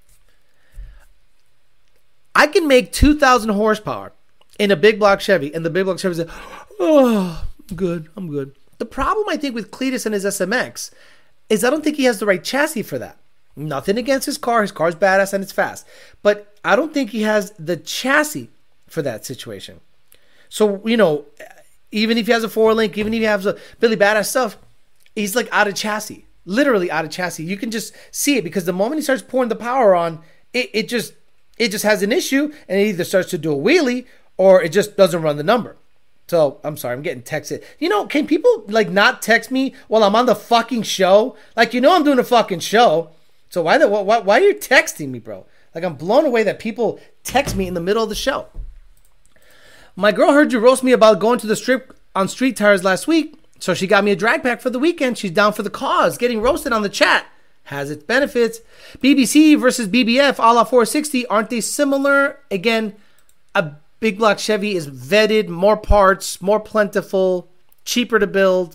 I can make 2,000 horsepower in a big block Chevy, and the big block Chevy says, oh, I'm good. The problem, I think, with Cletus and his SMX is I don't think he has the right chassis for that. Nothing against his car. His car's badass and it's fast. But I don't think he has the chassis for that situation. So, you know, even if he has a 4-link, even if he has a Billy Badass stuff, he's like out of chassis. Literally out of chassis. You can just see it because the moment he starts pouring the power on, it just has an issue, and it either starts to do a wheelie or it just doesn't run the number. So, I'm sorry, I'm getting texted. You know, can people like not text me while I'm on the fucking show? Like, you know I'm doing a fucking show. So why are you texting me, bro? Like, I'm blown away that people text me in the middle of the show. My girl heard you roast me about going to the strip on street tires last week, so she got me a drag pack for the weekend. She's down for the cause. Getting roasted on the chat has its benefits. BBC versus BBF a la 460, aren't they similar? Again, a big block Chevy is vetted, more parts, more plentiful, cheaper to build.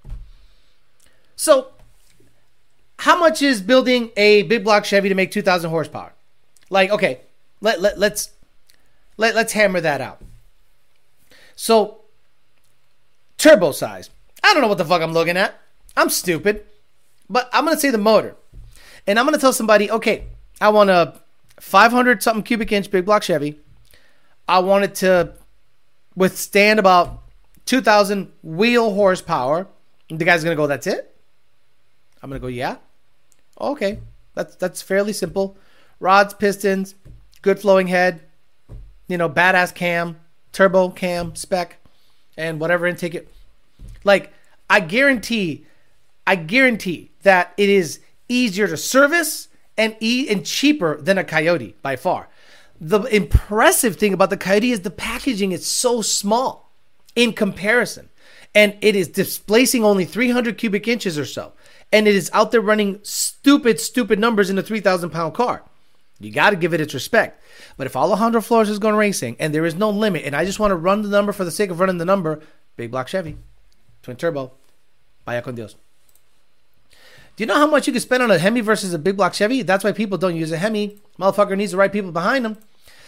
So, how much is building a big block Chevy to make 2,000 horsepower? Like, okay, let's hammer that out. So, turbo size. I don't know what the fuck I'm looking at. I'm stupid. But I'm going to say the motor. And I'm going to tell somebody, okay, I want a 500 something cubic inch big block Chevy. I want it to withstand about 2,000 wheel horsepower. And the guy's going to go, that's it? I'm going to go, yeah. Okay. That's fairly simple. Rods, pistons, good flowing head, you know, badass cam, turbo cam spec, and whatever intake it. Like, I guarantee that it is easier to service and cheaper than a Coyote by far. The impressive thing about the Coyote is the packaging is so small in comparison, and it is displacing only 300 cubic inches or so, and it is out there running stupid numbers in a 3,000 pound car. You got to give it its respect. But if Alejandro Flores is going racing and there is no limit, and I just want to run the number for the sake of running the number, big block Chevy, twin turbo, vaya con Dios. Do you know how much you can spend on a Hemi versus a big block Chevy? That's why people don't use a Hemi. Motherfucker needs the right people behind him.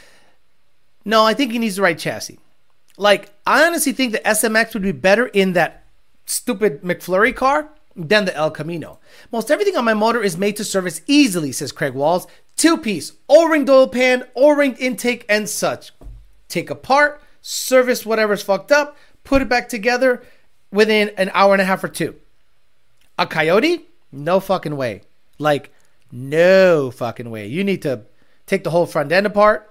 No, I think he needs the right chassis. Like, I honestly think the SMX would be better in that stupid McFlurry car than the El Camino. Most everything on my motor is made to service easily, says Craig Walls. 2-piece, O-ring oil pan, O-ring intake, and such. Take apart, service whatever's fucked up, put it back together within an hour and a half or two. A Coyote? No fucking way. Like, no fucking way. You need to take the whole front end apart.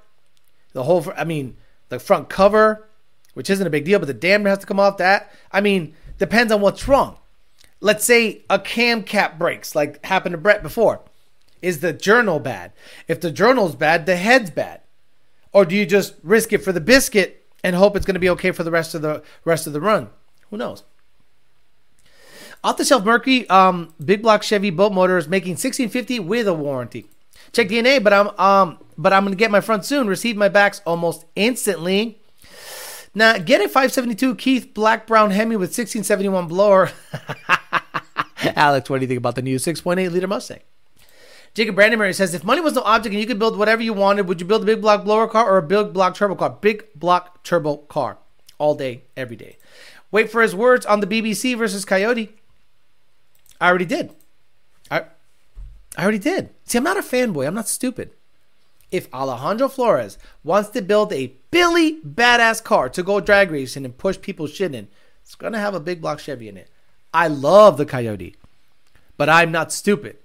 The front cover, which isn't a big deal, but the damper has to come off that. I mean, depends on what's wrong. Let's say a cam cap breaks, like happened to Brett before. Is the journal bad? If the journal's bad, the head's bad. Or do you just risk it for the biscuit and hope it's going to be okay for the rest of the run? Who knows? Off the shelf Mercury big block Chevy boat motor is making $1,650 with a warranty. Check DNA, but I'm going to get my front soon. Receive my backs almost instantly. Now, get a 572 Keith Black Brown Hemi with 1671 blower. Alex, what do you think about the new 6.8 liter Mustang? Jacob Brandenberry says, if money was no object and you could build whatever you wanted, would you build a big block blower car or a big block turbo car? Big block turbo car. All day, every day. Wait for his words on the BBC versus Coyote. I already did. I already did. See, I'm not a fanboy. I'm not stupid. If Alejandro Flores wants to build a Billy badass car to go drag racing and push people's shit in, it's going to have a big block Chevy in it. I love the Coyote, but I'm not stupid.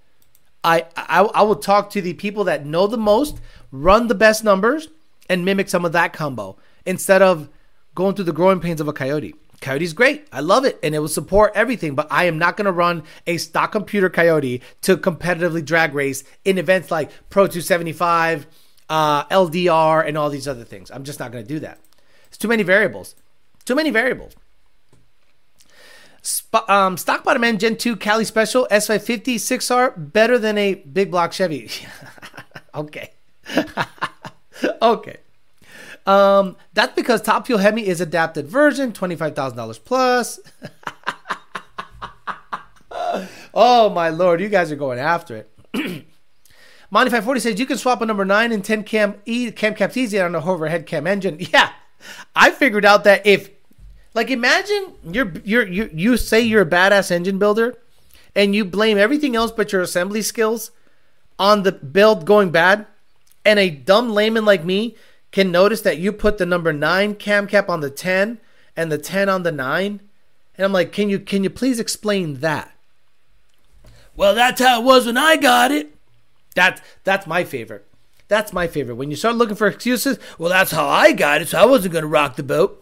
I will talk to the people that know the most, run the best numbers, and mimic some of that combo instead of going through the growing pains of a Coyote. Coyote's great. I love it, and it will support everything, but I am not going to run a stock computer Coyote to competitively drag race in events like Pro 275, LDR, and all these other things. I'm just not going to do that. It's too many variables. Stock bottom end Gen 2 Cali Special S550 6R better than a big block Chevy. Okay. Okay. That's because Top Fuel Hemi is adapted version, $25,000 plus. Oh my Lord, you guys are going after it. Monty 540 says you can swap a number 9 and 10 cam caps easy on a overhead cam engine. Yeah, I figured out that if, like, imagine you say you're a badass engine builder, and you blame everything else but your assembly skills on the build going bad, and a dumb layman like me can notice that you put the number 9 cam cap on the 10 and the 10 on the 9. And I'm like, can you please explain that? Well, that's how it was when I got it. That's my favorite. That's my favorite. When you start looking for excuses, well, that's how I got it, so I wasn't going to rock the boat.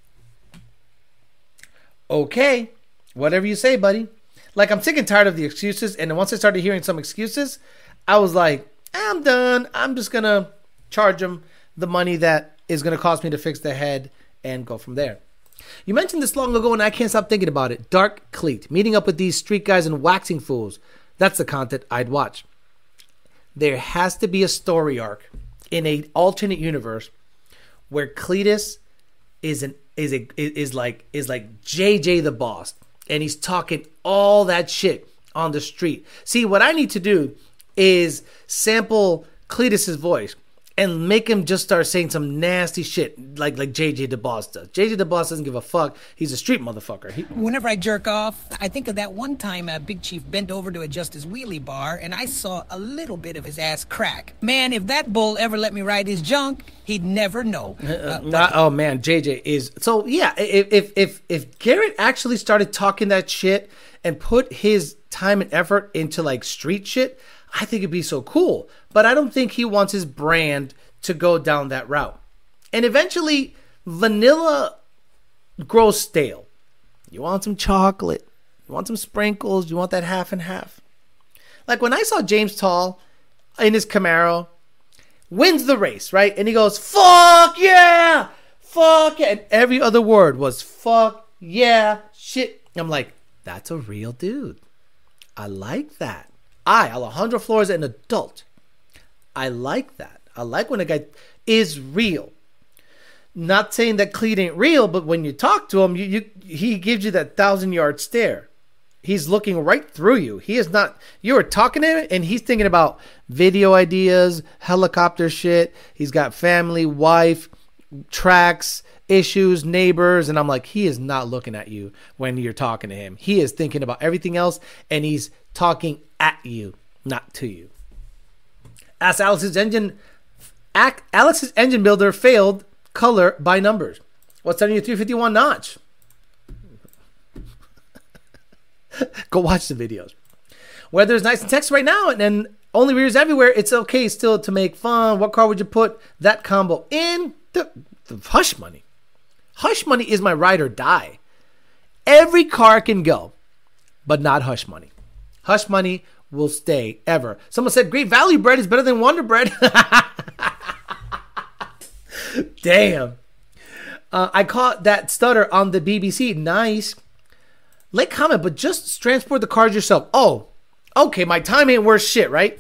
Okay, whatever you say, buddy. Like, I'm sick and tired of the excuses, and once I started hearing some excuses, I was like, I'm done. I'm just going to charge them the money that is going to cost me to fix the head and go from there. You mentioned this long ago and I can't stop thinking about it. Dark Cleat, meeting up with these street guys and waxing fools. That's the content I'd watch. There has to be a story arc in an alternate universe where Cletus is like JJ the Boss, and he's talking all that shit on the street. See, what I need to do is sample Cletus's voice and make him just start saying some nasty shit like JJ the Boss does. JJ the Boss doesn't give a fuck. He's a street motherfucker. Whenever I jerk off, I think of that one time Big Chief bent over to adjust his wheelie bar, and I saw a little bit of his ass crack. Man, if that bull ever let me ride his junk, he'd never know. Oh man, JJ is so yeah. If Garrett actually started talking that shit and put his time and effort into like street shit, I think it'd be so cool. But I don't think he wants his brand to go down that route. And eventually, vanilla grows stale. You want some chocolate. You want some sprinkles. You want that half and half. Like when I saw James Tall in his Camaro, wins the race, right? And he goes, fuck yeah! Fuck yeah! And every other word was fuck yeah, shit. I'm like, that's a real dude. I like that. Alejandro Flores, an adult. I like that. I like when a guy is real. Not saying that Cleet ain't real, but when you talk to him, he gives you that 1,000-yard stare. He's looking right through you. He is not, you are talking to him and he's thinking about video ideas, helicopter shit. He's got family, wife, tracks, issues, neighbors. And I'm like, he is not looking at you when you're talking to him. He is thinking about everything else and he's talking at you, not to you. As Alex's engine builder failed color by numbers. What's on your 351 notch? Go watch the videos. Weather is nice in Texas right now, and then only rears everywhere. It's okay still to make fun. What car would you put that combo in? The Hush Money. Hush Money is my ride or die. Every car can go, but not Hush Money. Hush Money will stay ever. Someone said Great Value bread is better than Wonder Bread. Damn. I caught that stutter on the BBC. Nice. Late comment, but just transport the cars yourself. Oh, okay. My time ain't worth shit, right?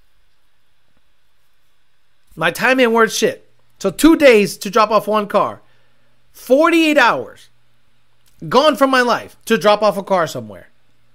My time ain't worth shit. So 2 days to drop off one car. 48 hours. Gone from my life to drop off a car somewhere.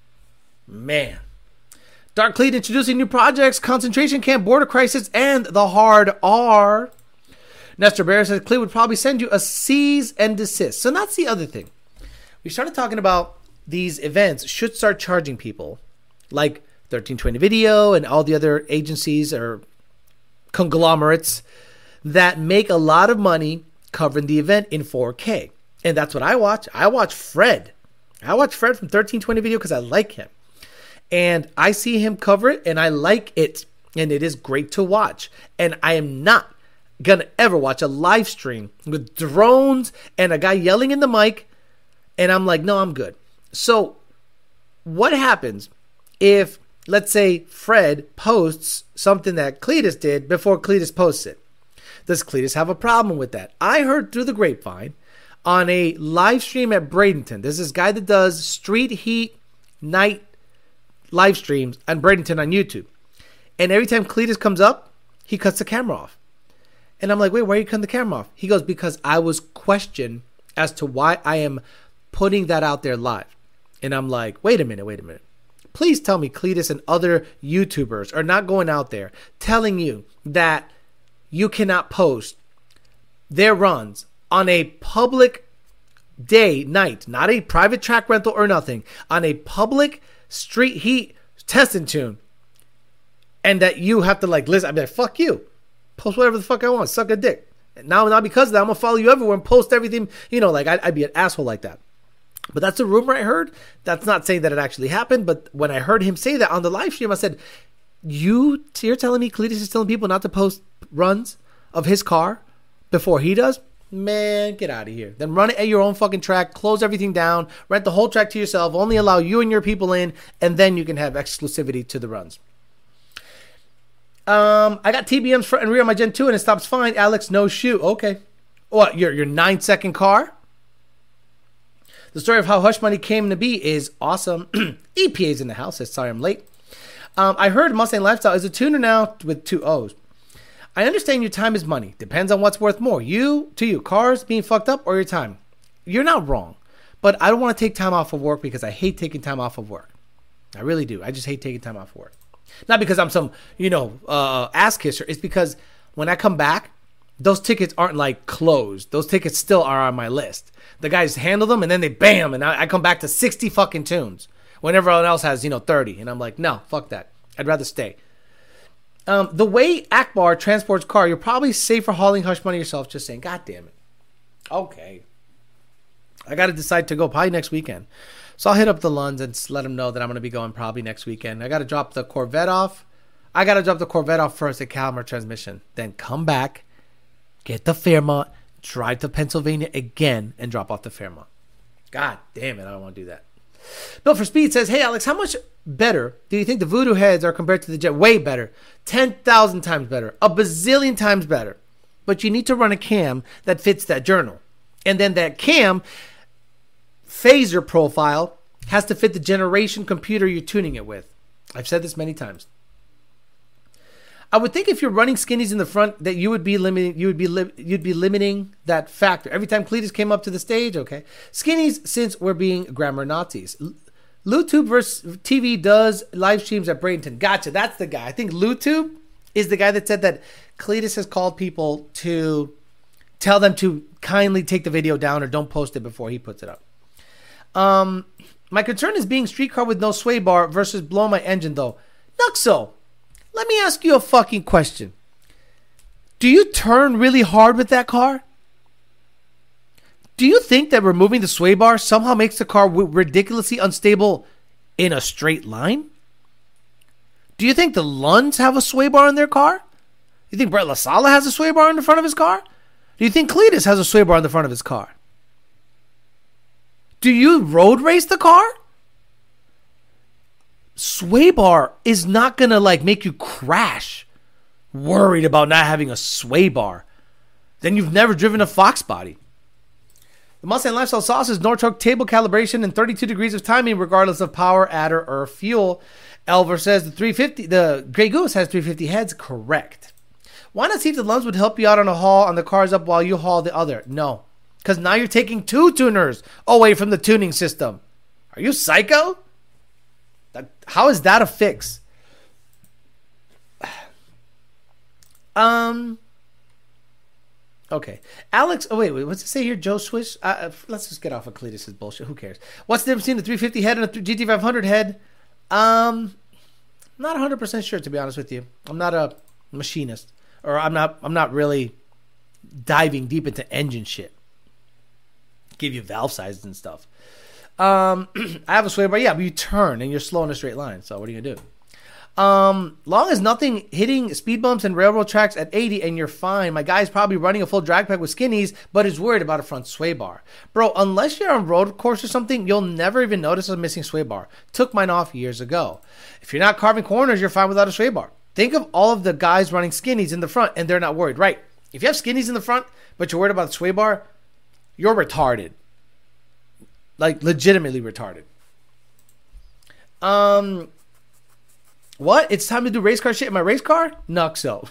Man. Dark Cleat introducing new projects, concentration camp, border crisis, and the hard R. Nestor Bear says Cleat would probably send you a cease and desist. So that's the other thing. We started talking about these events should start charging people like 1320 Video and all the other agencies or conglomerates that make a lot of money covering the event in 4K. And that's what I watch. I watch Fred. I watch Fred from 1320 Video because I like him. And I see him cover it and I like it. And it is great to watch. And I am not going to ever watch a live stream with drones and a guy yelling in the mic. And I'm like, no, I'm good. So what happens if, let's say, Fred posts something that Cletus did before Cletus posts it? Does Cletus have a problem with that? I heard through the grapevine on a live stream at Bradenton. There's this guy that does street heat night live streams on Bradenton on YouTube. And every time Cletus comes up, he cuts the camera off. And I'm like, wait, why are you cutting the camera off? He goes, because I was questioned as to why I am putting that out there live. And I'm like, wait a minute. Please tell me Cletus and other YouTubers are not going out there telling you that you cannot post their runs on a public day, night, not a private track rental or nothing, on a public street heat testing tune. And that you have to like, listen, I'd be like, fuck you. Post whatever the fuck I want. Suck a dick. And now because of that, I'm going to follow you everywhere and post everything. Like I'd be an asshole like that. But that's a rumor I heard. That's not saying that it actually happened. But when I heard him say that on the live stream, I said, you're telling me Cletus is telling people not to post runs of his car before he does? Man, get out of here. Then run it at your own fucking track. Close everything down. Rent the whole track to yourself. Only allow you and your people in. And then you can have exclusivity to the runs. I got TBMs front and rear on my Gen 2 and it stops fine. Alex, no shoe. Okay. What, your 9-second car? The story of how Hush Money came to be is awesome. EPA's in the house. Says, sorry I'm late. I heard Mustang Lifestyle is a tuner now with 2 O's. I understand your time is money. Depends on what's worth more. You, cars being fucked up or your time. You're not wrong. But I don't want to take time off of work because I hate taking time off of work. I really do. I just hate taking time off of work. Not because I'm some, ass kisser. It's because when I come back, those tickets aren't like closed. Those tickets still are on my list. The guys handle them and then they bam. And I come back to 60 fucking tunes when everyone else has, 30. And I'm like, no, fuck that. I'd rather stay. The way Akbar transports car, you're probably safer hauling Hush Money yourself. Just saying, God damn it. Okay. I got to decide to go probably next weekend. So I'll hit up the Lunds and let them know that I'm going to be going probably next weekend. I got to drop the Corvette off. First at Calamar Transmission. Then come back, get the Fairmont, drive to Pennsylvania again, and drop off the Fairmont. God damn it, I don't want to do that. Bill for Speed says, hey, Alex, how much better do you think the Voodoo heads are compared to the Jet? Way better. 10,000 times better. A bazillion times better. But you need to run a cam that fits that journal. And then that cam phaser profile has to fit the generation computer you're tuning it with. I've said this many times. I would think if you're running skinnies in the front that you'd be limiting that factor. Every time Cletus came up to the stage, okay. Skinnies, since we're being grammar Nazis. LuTube versus TV does live streams at Bradenton. Gotcha. That's the guy. I think LuTube is the guy that said that Cletus has called people to tell them to kindly take the video down or don't post it before he puts it up. My concern is being streetcar with no sway bar versus blow my engine though. Nuxo, let me ask you a fucking question. Do you turn really hard with that car? Do you think that removing the sway bar somehow makes the car ridiculously unstable in a straight line? Do you think the Lunds have a sway bar in their car? You think Brett LaSala has a sway bar in the front of his car? Do you think Cletus has a sway bar in the front of his car? Do you road race the car? Sway bar is not going to make you crash worried about not having a sway bar. Then you've never driven a Fox body. The Mustang Lifestyle Sauce is Nortorque table calibration and 32 degrees of timing regardless of power, adder, or fuel. Elver says the Grey Goose has 350 heads. Correct. Why not see if the Lunds would help you out on a haul on the cars up while you haul the other? No. Because now you're taking two tuners away from the tuning system. Are you psycho? How is that a fix? Okay. Alex, wait, what's it say here? Joe Swish? Let's just get off of Cletus's bullshit. Who cares? What's the difference between the 350 head and a GT500 head? Not 100% sure, to be honest with you. I'm not a machinist. Or I'm not really diving deep into engine shit. Give you valve sizes and stuff. I have a sway bar, yeah, but you turn and you're slow in a straight line. So what are you gonna do? Long as nothing hitting speed bumps and railroad tracks at 80 and you're fine. My guy's probably running a full drag pack with skinnies, but is worried about a front sway bar. Bro, unless you're on road course or something, you'll never even notice a missing sway bar. Took mine off years ago. If you're not carving corners, you're fine without a sway bar. Think of all of the guys running skinnies in the front and they're not worried, right? If you have skinnies in the front, but you're worried about the sway bar, you're retarded. Legitimately retarded. What? It's time to do race car shit in my race car? Nuxo.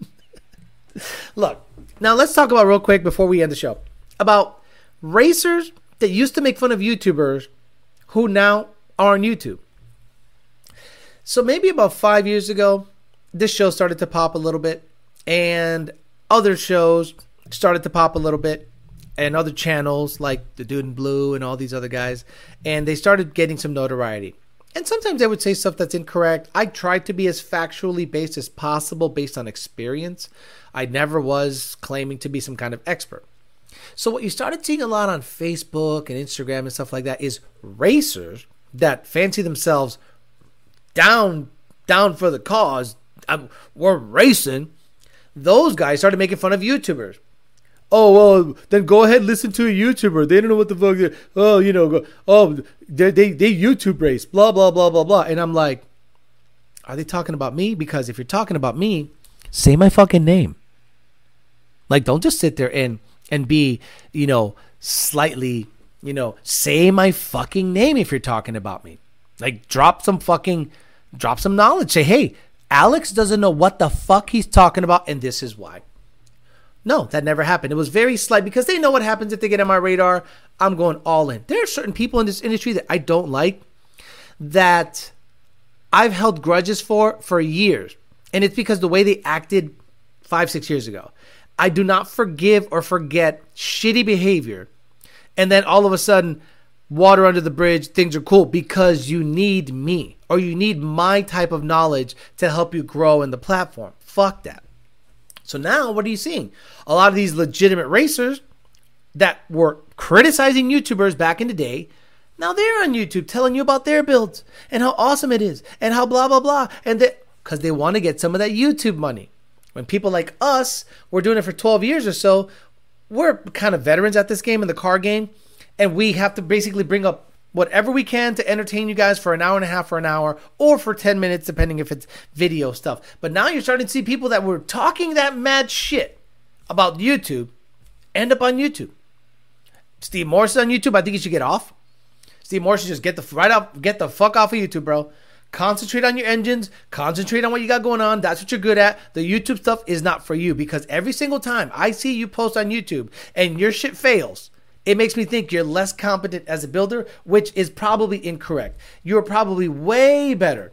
Look, now let's talk about real quick before we end the show about racers that used to make fun of YouTubers who now are on YouTube. So maybe about 5 years ago, this show started to pop a little bit and other shows started to pop a little bit and other channels like the Dude in Blue and all these other guys, and they started getting some notoriety. And sometimes they would say stuff that's incorrect. I tried to be as factually based as possible based on experience. I never was claiming to be some kind of expert. So what you started seeing a lot on Facebook and Instagram and stuff like that is racers that fancy themselves down for the cause. We're racing. Those guys started making fun of YouTubers. Oh, well, then go ahead and listen to a YouTuber. They don't know what the fuck they're... Oh, they YouTube race, blah, blah, blah, blah, blah. And I'm like, are they talking about me? Because if you're talking about me, say my fucking name. Don't just sit there and be, slightly, say my fucking name if you're talking about me. Drop some knowledge. Say, hey, Alex doesn't know what the fuck he's talking about, and this is why. No, that never happened. It was very slight because they know what happens if they get on my radar. I'm going all in. There are certain people in this industry that I don't like that I've held grudges for years. And it's because the way they acted 5-6 years ago. I do not forgive or forget shitty behavior. And then all of a sudden, water under the bridge, things are cool because you need me or you need my type of knowledge to help you grow in the platform. Fuck that. So now what are you seeing? A lot of these legitimate racers that were criticizing YouTubers back in the day, now they're on YouTube telling you about their builds and how awesome it is and how blah, blah, blah. And because they want to get some of that YouTube money. When people like us, we're doing it for 12 years or so, we're kind of veterans at this game, in the car game, and we have to basically bring up whatever we can to entertain you guys for an hour and a half or an hour or for 10 minutes, depending if it's video stuff. But now you're starting to see people that were talking that mad shit about YouTube end up on YouTube. Steve Morris on YouTube. I think he should get off. Steve Morris should just get the fuck off of YouTube, bro. Concentrate on your engines. Concentrate on what you got going on. That's what you're good at. The YouTube stuff is not for you because every single time I see you post on YouTube and your shit fails, It makes me think you're less competent as a builder, which is probably incorrect. You're probably way better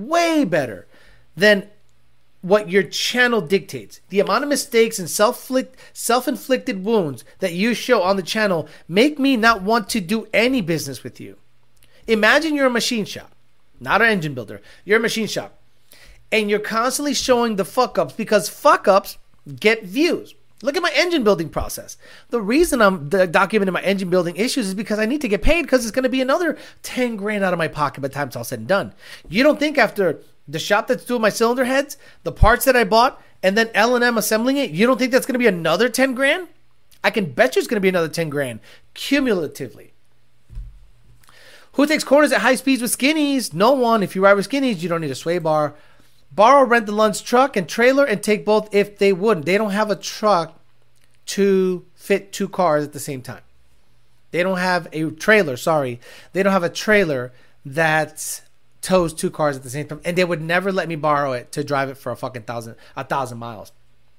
than what your channel dictates. The amount of mistakes and self-inflicted wounds that you show on the channel make me not want to do any business with you. Imagine you're a machine shop, not an engine builder. You're a machine shop, and you're constantly showing the fuck-ups because fuck-ups get views. Look at my engine building process. The reason I'm documenting my engine building issues is because I need to get paid, because it's going to be another 10 grand out of my pocket by the time it's all said and done. You don't think after the shop that's doing my cylinder heads, the parts that I bought, and then L&M assembling it, you don't think that's going to be another 10 grand? I can bet you it's going to be another 10 grand cumulatively. Who takes corners at high speeds with skinnies? No one. If you ride with skinnies, you don't need a sway bar. Borrow, rent the Lund's truck and trailer and take both if they wouldn't. They don't have a truck to fit 2 cars at the same time. They don't have a trailer, They don't have a trailer that tows 2 cars at the same time. And they would never let me borrow it to drive it for a fucking 1,000 miles.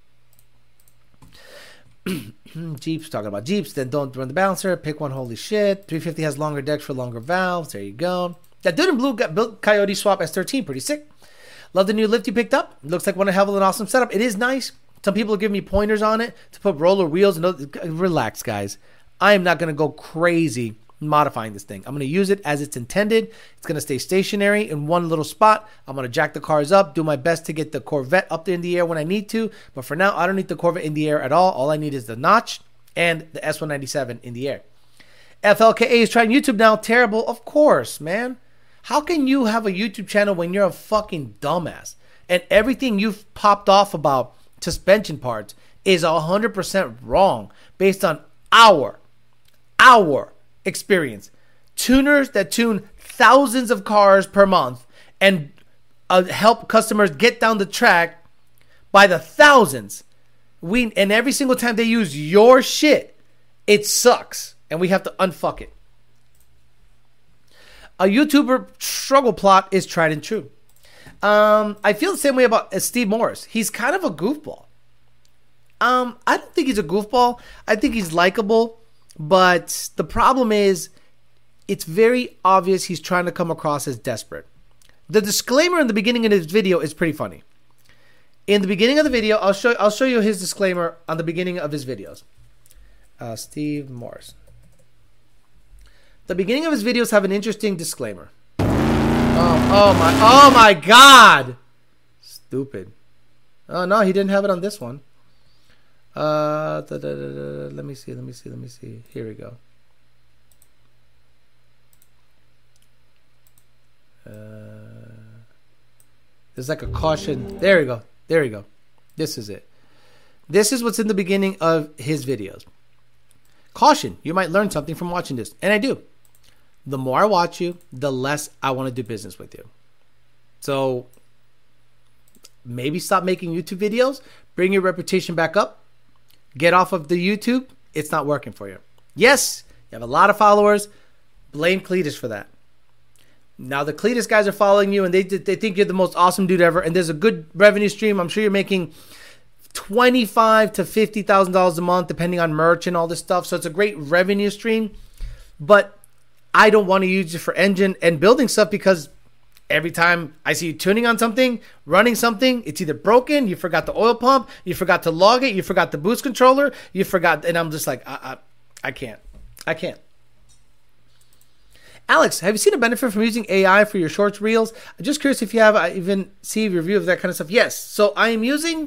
Jeeps, talking about Jeeps. Then don't run the balancer. Pick one, holy shit. 350 has longer decks for longer valves. There you go. That dude in blue got built Coyote Swap S13. Pretty sick. Love the new lift you picked up. Looks like one hell of an awesome setup. It is nice. Some people give me pointers on it to put roller wheels. And relax, guys. I am not going to go crazy modifying this thing. I'm going to use it as it's intended. It's going to stay stationary in one little spot. I'm going to jack the cars up, do my best to get the Corvette up there in the air when I need to. But for now, I don't need the Corvette in the air at all. All I need is the notch and the S197 in the air. FLKA is trying YouTube now. Terrible. Of course, man. How can you have a YouTube channel when you're a fucking dumbass and everything you've popped off about suspension parts is 100% wrong based on our experience? Tuners that tune thousands of cars per month and help customers get down the track by the thousands. And every single time they use your shit, it sucks. And we have to unfuck it. A YouTuber struggle plot is tried and true. I feel the same way about Steve Morris. He's kind of a goofball. I don't think he's a goofball. I think he's likable. But the problem is, it's very obvious he's trying to come across as desperate. The disclaimer in the beginning of his video is pretty funny. In the beginning of the video, I'll show you his disclaimer on the beginning of his videos. Steve Morris. The beginning of his videos have an interesting disclaimer. Oh my God! Stupid. Oh no, he didn't have it on this one. Let me see. Here we go. There's like a caution. There we go. This is it. This is what's in the beginning of his videos. Caution, you might learn something from watching this. And I do. The more I watch you, the less I want to do business with you. So maybe stop making YouTube videos. Bring your reputation back up. Get off of the YouTube. It's not working for you. Yes, you have a lot of followers. Blame Cletus for that. Now the Cletus guys are following you and they think you're the most awesome dude ever. And there's a good revenue stream. I'm sure you're making $25,000 to $50,000 a month, depending on merch and all this stuff. So it's a great revenue stream. But I don't want to use it for engine and building stuff because every time I see you tuning on something, running something, it's either broken, you forgot the oil pump, you forgot to log it, you forgot the boost controller, you forgot, and I'm just like, I can't. Alex, have you seen a benefit from using AI for your shorts reels? I'm just curious if you have even seen a review of that kind of stuff. Yes. So I am using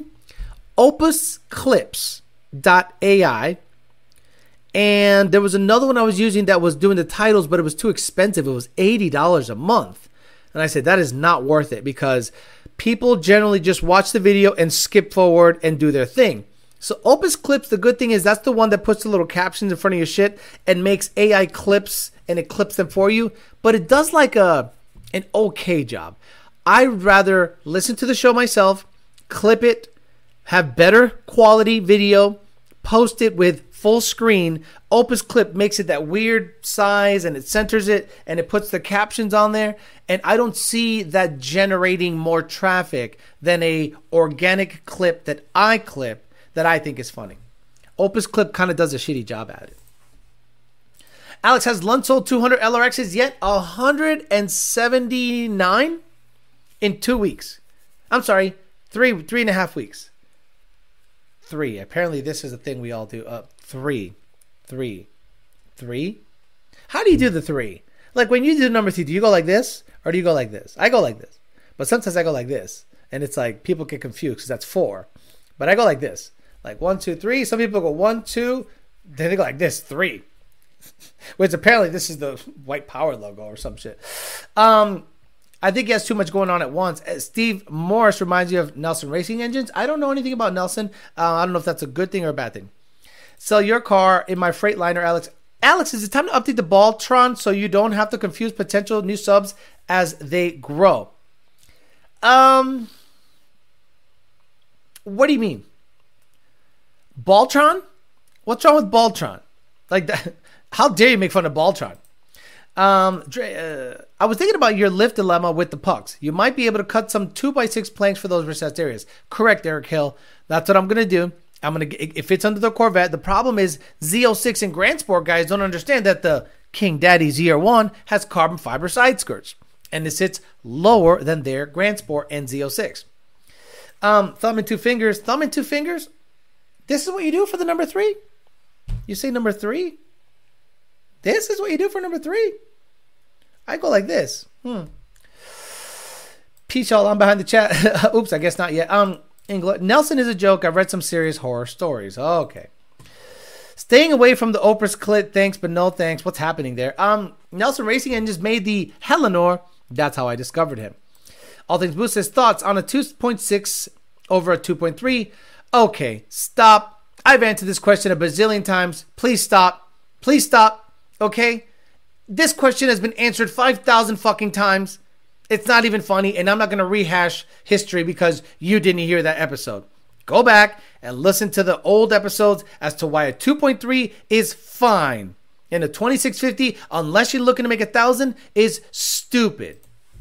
opusclips.ai. And there was another one I was using that was doing the titles, but it was too expensive. It was $80 a month. And I said, that is not worth it because people generally just watch the video and skip forward and do their thing. So Opus Clips, the good thing is that's the one that puts the little captions in front of your shit and makes AI clips and it clips them for you. But it does like an okay job. I'd rather listen to the show myself, clip it, have better quality video, post it with full screen. Opus Clip makes it that weird size and it centers it and it puts the captions on there. And I don't see that generating more traffic than a organic clip that I clip that I think is funny. Opus Clip kind of does a shitty job at it. Alex, has Lund sold 200 LRXs yet? 179 in 2 weeks. I'm sorry, 3.5 weeks. 3. Apparently, this is a thing we all do. 3. How do you do the 3? Like when you do number 3, do you go like this or do you go like this? I go like this, but sometimes I go like this, and it's like people get confused because that's 4, but I go like this, like 1, 2, 3. Some people go 1, 2, then they go like this, 3. Which apparently this is the white power logo or some shit. I think he has too much going on at once. Steve Morris reminds you of Nelson Racing Engines. I don't know anything about Nelson. I don't know if that's a good thing or a bad thing. Sell your car in my Freightliner, Alex. Alex, is it time to update the Baltron so you don't have to confuse potential new subs as they grow? What do you mean? Baltron? What's wrong with Baltron? Like that? How dare you make fun of Baltron? I was thinking about your lift dilemma with the pucks. You might be able to cut some 2x6 planks for those recessed areas. Correct, Eric Hill. That's what I'm going to do. It fits under the Corvette. The problem is Z06 and Grand Sport guys don't understand that the King Daddy ZR1 has carbon fiber side skirts, and it sits lower than their Grand Sport and Z06. Thumb and two fingers. This is what you do for the number 3? You say number 3? This is what you do for number 3? I go like this. Peace, y'all. I'm behind the chat. Oops, I guess not yet. Nelson is a joke. I've read some serious horror stories. Okay. Staying away from the Oprah's clit. Thanks, but no thanks. What's happening there? Nelson Racing Engines made the Helinor. That's how I discovered him. All Things Boost says thoughts on a 2.6 over a 2.3. Okay, stop. I've answered this question a bazillion times. Please stop. Please stop. Okay? This question has been answered 5,000 fucking times. It's not even funny, and I'm not going to rehash history because you didn't hear that episode. Go back and listen to the old episodes as to why a 2.3 is fine. And a 2650, unless you're looking to make 1,000, is stupid.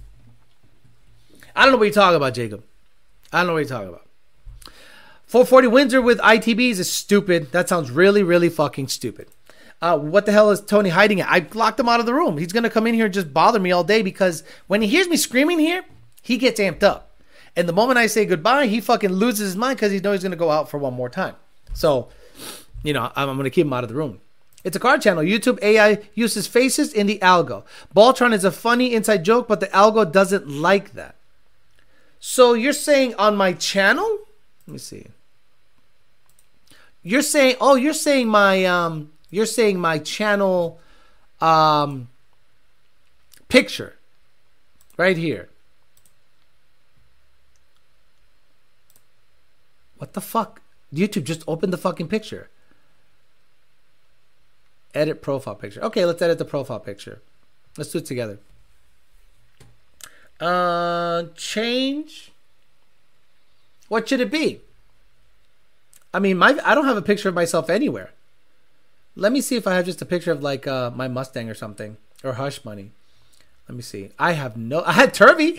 I don't know what you're talking about, Jacob. I don't know what you're talking about. 440 Windsor with ITBs is stupid. That sounds really, really fucking stupid. What the hell is Tony hiding at? I locked him out of the room. He's going to come in here and just bother me all day because when he hears me screaming here, he gets amped up. And the moment I say goodbye, he fucking loses his mind because he knows he's going to go out for one more time. So, I'm going to keep him out of the room. It's a car channel. YouTube AI uses faces in the algo. Baltron is a funny inside joke, but the algo doesn't like that. So you're saying on my channel? Let me see. You're saying my channel picture right here. What the fuck? YouTube just opened the fucking picture. Edit profile picture. Okay, let's edit the profile picture. Let's do it together. Change. What should it be? I mean, I don't have a picture of myself anywhere. Let me see if I have just a picture of like my Mustang or something, or Hush Money. Let me see. I had Turvy.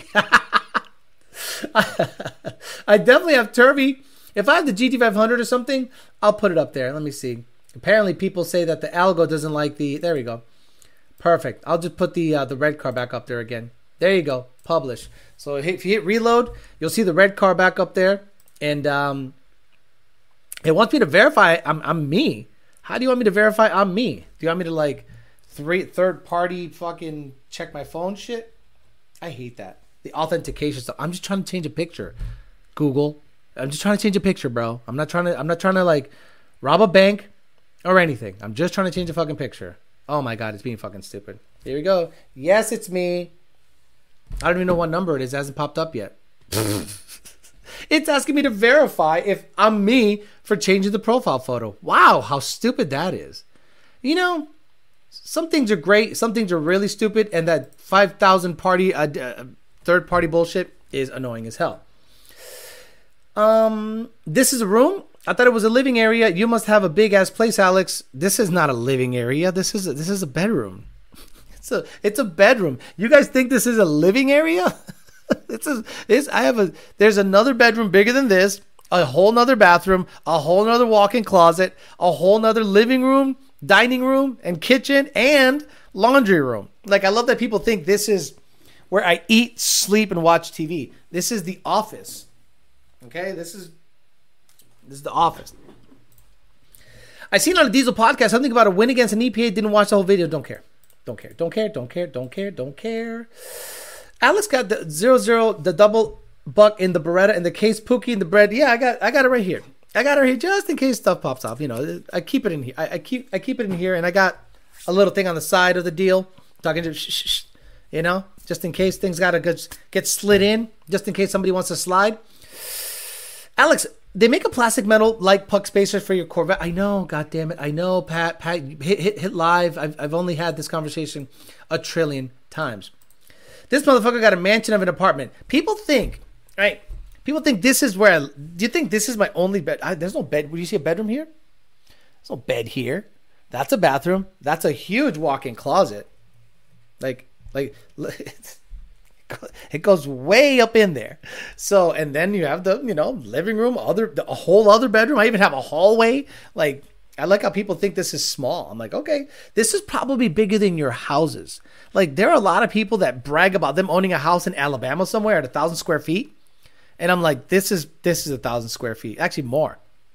I definitely have Turvy. If I have the GT500 or something, I'll put it up there. Let me see. Apparently, people say that the algo doesn't like the. There we go. Perfect. I'll just put the red car back up there again. There you go. Publish. So if you hit reload, you'll see the red car back up there, and it wants me to verify I'm me. How do you want me to verify I'm me? Do you want me to like third party fucking check my phone shit? I hate that. The authentication stuff. I'm just trying to change a picture. Google. I'm just trying to change a picture, bro. I'm not trying to like rob a bank or anything. I'm just trying to change a fucking picture. Oh my god, it's being fucking stupid. Here we go. Yes, it's me. I don't even know what number it is. It hasn't popped up yet. It's asking me to verify if I'm me for changing the profile photo. Wow, how stupid that is. Some things are great. Some things are really stupid. And that 5,000 party, third party bullshit is annoying as hell. This is a room. I thought it was a living area. You must have a big ass place, Alex. This is not a living area. This is a bedroom. It's a bedroom. You guys think this is a living area? There's another bedroom bigger than this, a whole nother bathroom, a whole nother walk-in closet, a whole nother living room, dining room and kitchen and laundry room. Like, I love that people think this is where I eat, sleep, and watch TV. This is the office. Okay, this is the office. I seen on a Diesel podcast something about a win against an EPA. Didn't watch the whole video. Don't care. Alex got the 0-0, the double buck in the Beretta, and the case Pookie in the bread. Yeah, I got it right here. I got it right here just in case stuff pops off. You know, I keep it in here. I keep it in here, and I got a little thing on the side of the deal, talking to you know, just in case things gotta get slid in, just in case somebody wants to slide. Alex, they make a plastic metal like puck spacers for your Corvette. I know, God damn it. I know, Pat, hit live. I've only had this conversation a trillion times. This motherfucker got a mansion of an apartment. People think, right? People think this is where do you think this is my only bed? There's no bed. Would you see a bedroom here? There's no bed here. That's a bathroom. That's a huge walk-in closet. Like it goes way up in there. So, and then you have the, you know, living room, a whole other bedroom. I even have a hallway. Like, I like how people think this is small. I'm like, okay, this is probably bigger than your houses. Like, there are a lot of people that brag about them owning a house in Alabama somewhere at 1,000 square feet. And I'm like, this is 1,000 square feet. Actually, more.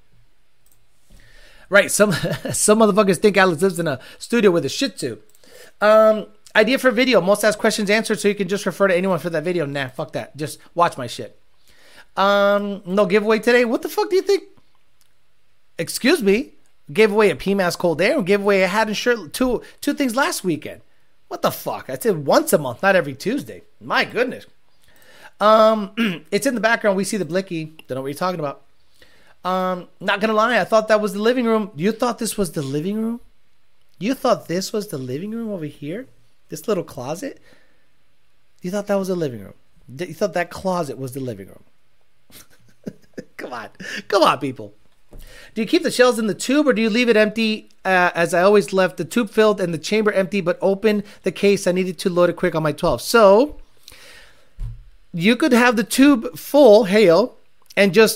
Right. Some motherfuckers think Alex lives in a studio with a Shih Tzu. Idea for video. Most asked questions answered, so you can just refer to anyone for that video. Nah, fuck that. Just watch my shit. No giveaway today. What the fuck do you think? Excuse me. Gave away a PMAS cold air and gave away a hat and shirt. Two things last weekend. What the fuck? I said once a month, not every Tuesday. My goodness. It's in the background. We see the blicky. Don't know what you're talking about. Not gonna lie. I thought that was the living room. You thought this was the living room? You thought this was the living room over here? This little closet? You thought that was a living room? You thought that closet was the living room? Come on, people. Do you keep the shells in the tube or do you leave it empty? As I always left the tube filled and the chamber empty, but open the case. I needed to load it quick on my 12. So you could have the tube full, and just,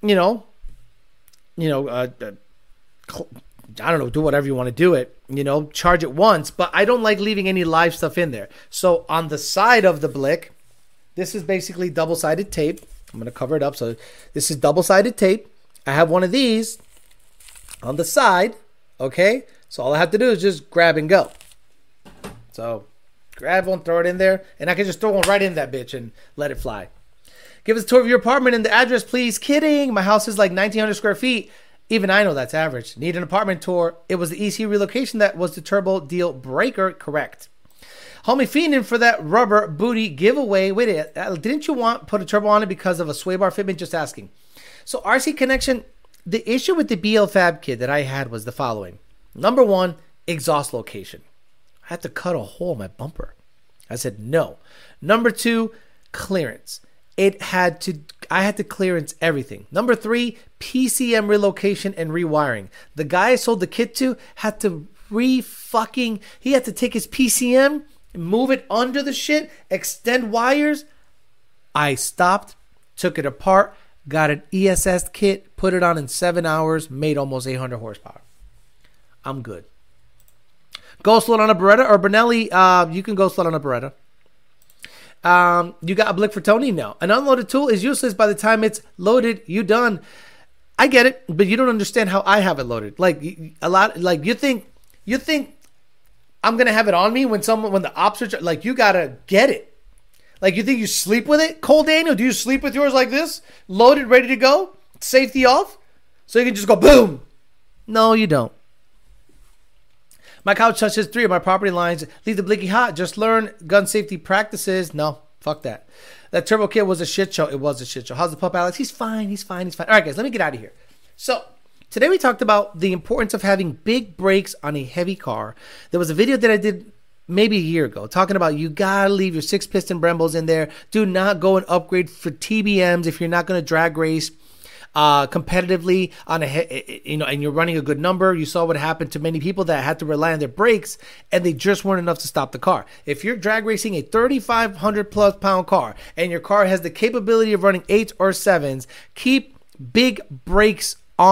I don't know, do whatever you want to do it, charge it once, but I don't like leaving any live stuff in there. So on the side of the blick, this is basically double-sided tape. I'm going to cover it up. So this is double-sided tape. I have one of these on the side. Okay. So all I have to do is just grab and go. So grab one, throw it in there, and I can just throw one right in that bitch and let it fly. Give us a tour of your apartment and the address, please. Kidding. My house is like 1,900 square feet. Even I know that's average. Need an apartment tour. It was the EC relocation that was the turbo deal breaker. Correct. Homie fiending for that rubber booty giveaway. Wait, didn't you put a turbo on it because of a sway bar fitment? Just asking. So RC Connection, the issue with the BL Fab kit that I had was the following. Number one, exhaust location. I had to cut a hole in my bumper. I said no. Number two, clearance. I had to clearance everything. Number three, PCM relocation and rewiring. The guy I sold the kit to had to he had to take his PCM, move it under the shit, extend wires. I stopped, took it apart, got an ESS kit, put it on in 7 hours, made almost 800 horsepower. I'm good. Go slow on a Beretta or Benelli, you can go slow on a Beretta. You got a blick for Tony? No. An unloaded tool is useless by the time it's loaded. You done. I get it, but you don't understand how I have it loaded. Like you think I'm gonna have it on me when the ops are like, you gotta get it. Like, you think you sleep with it? Cole Daniel, do you sleep with yours like this? Loaded, ready to go? Safety off? So you can just go boom. No, you don't. My couch touches 3 of my property lines. Leave the blicky hot. Just learn gun safety practices. No, fuck that. That turbo kit was a shit show. It was a shit show. How's the pup, Alex? He's fine. All right, guys, let me get out of here. So today we talked about the importance of having big brakes on a heavy car. There was a video that I did maybe a year ago talking about you gotta leave your 6-piston Brembos in there. Do not go and upgrade for TBMs if you're not going to drag race competitively on and you're running a good number. You saw what happened to many people that had to rely on their brakes and they just weren't enough to stop the car. If you're drag racing a 3,500 plus pound car and your car has the capability of running 8s or 7s, keep big brakes on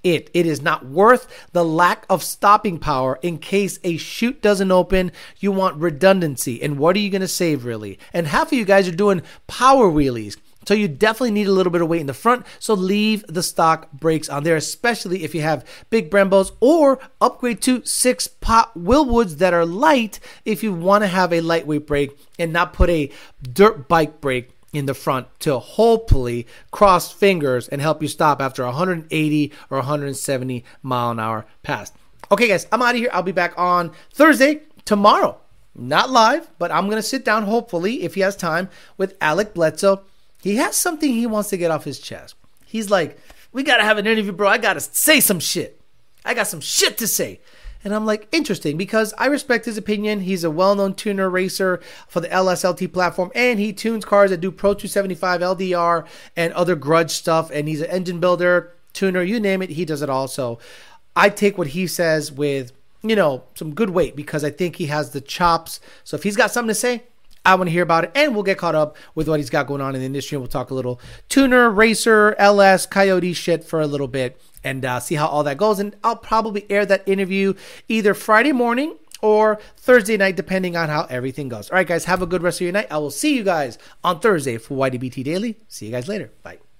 it. It is not worth the lack of stopping power in case a chute doesn't open. You want redundancy. And what are you going to save, really? And half of you guys are doing power wheelies. So you definitely need a little bit of weight in the front. So leave the stock brakes on there, especially if you have big Brembos, or upgrade to 6-pot Wilwoods that are light if you want to have a lightweight brake and not put a dirt bike brake in the front to hopefully cross fingers and help you stop after 180 or 170 mile an hour pass. Okay, guys, I'm out of here. I'll be back on Thursday, tomorrow. Not live, but I'm going to sit down, hopefully, if he has time, with Alec Bledsoe. He has something he wants to get off his chest. He's like, we got to have an interview, bro. I got to say some shit. I got some shit to say. And I'm like, interesting, because I respect his opinion. He's a well-known tuner racer for the LSLT platform, and he tunes cars that do Pro 275 LDR and other grudge stuff. And he's an engine builder, tuner, you name it. He does it all. So I take what he says with, some good weight, because I think he has the chops. So if he's got something to say, I want to hear about it, and we'll get caught up with what he's got going on in the industry, and we'll talk a little tuner, racer, LS, Coyote shit for a little bit, and see how all that goes. And I'll probably air that interview either Friday morning or Thursday night, depending on how everything goes. All right, guys, have a good rest of your night. I will see you guys on Thursday for YDBT Daily. See you guys later. Bye.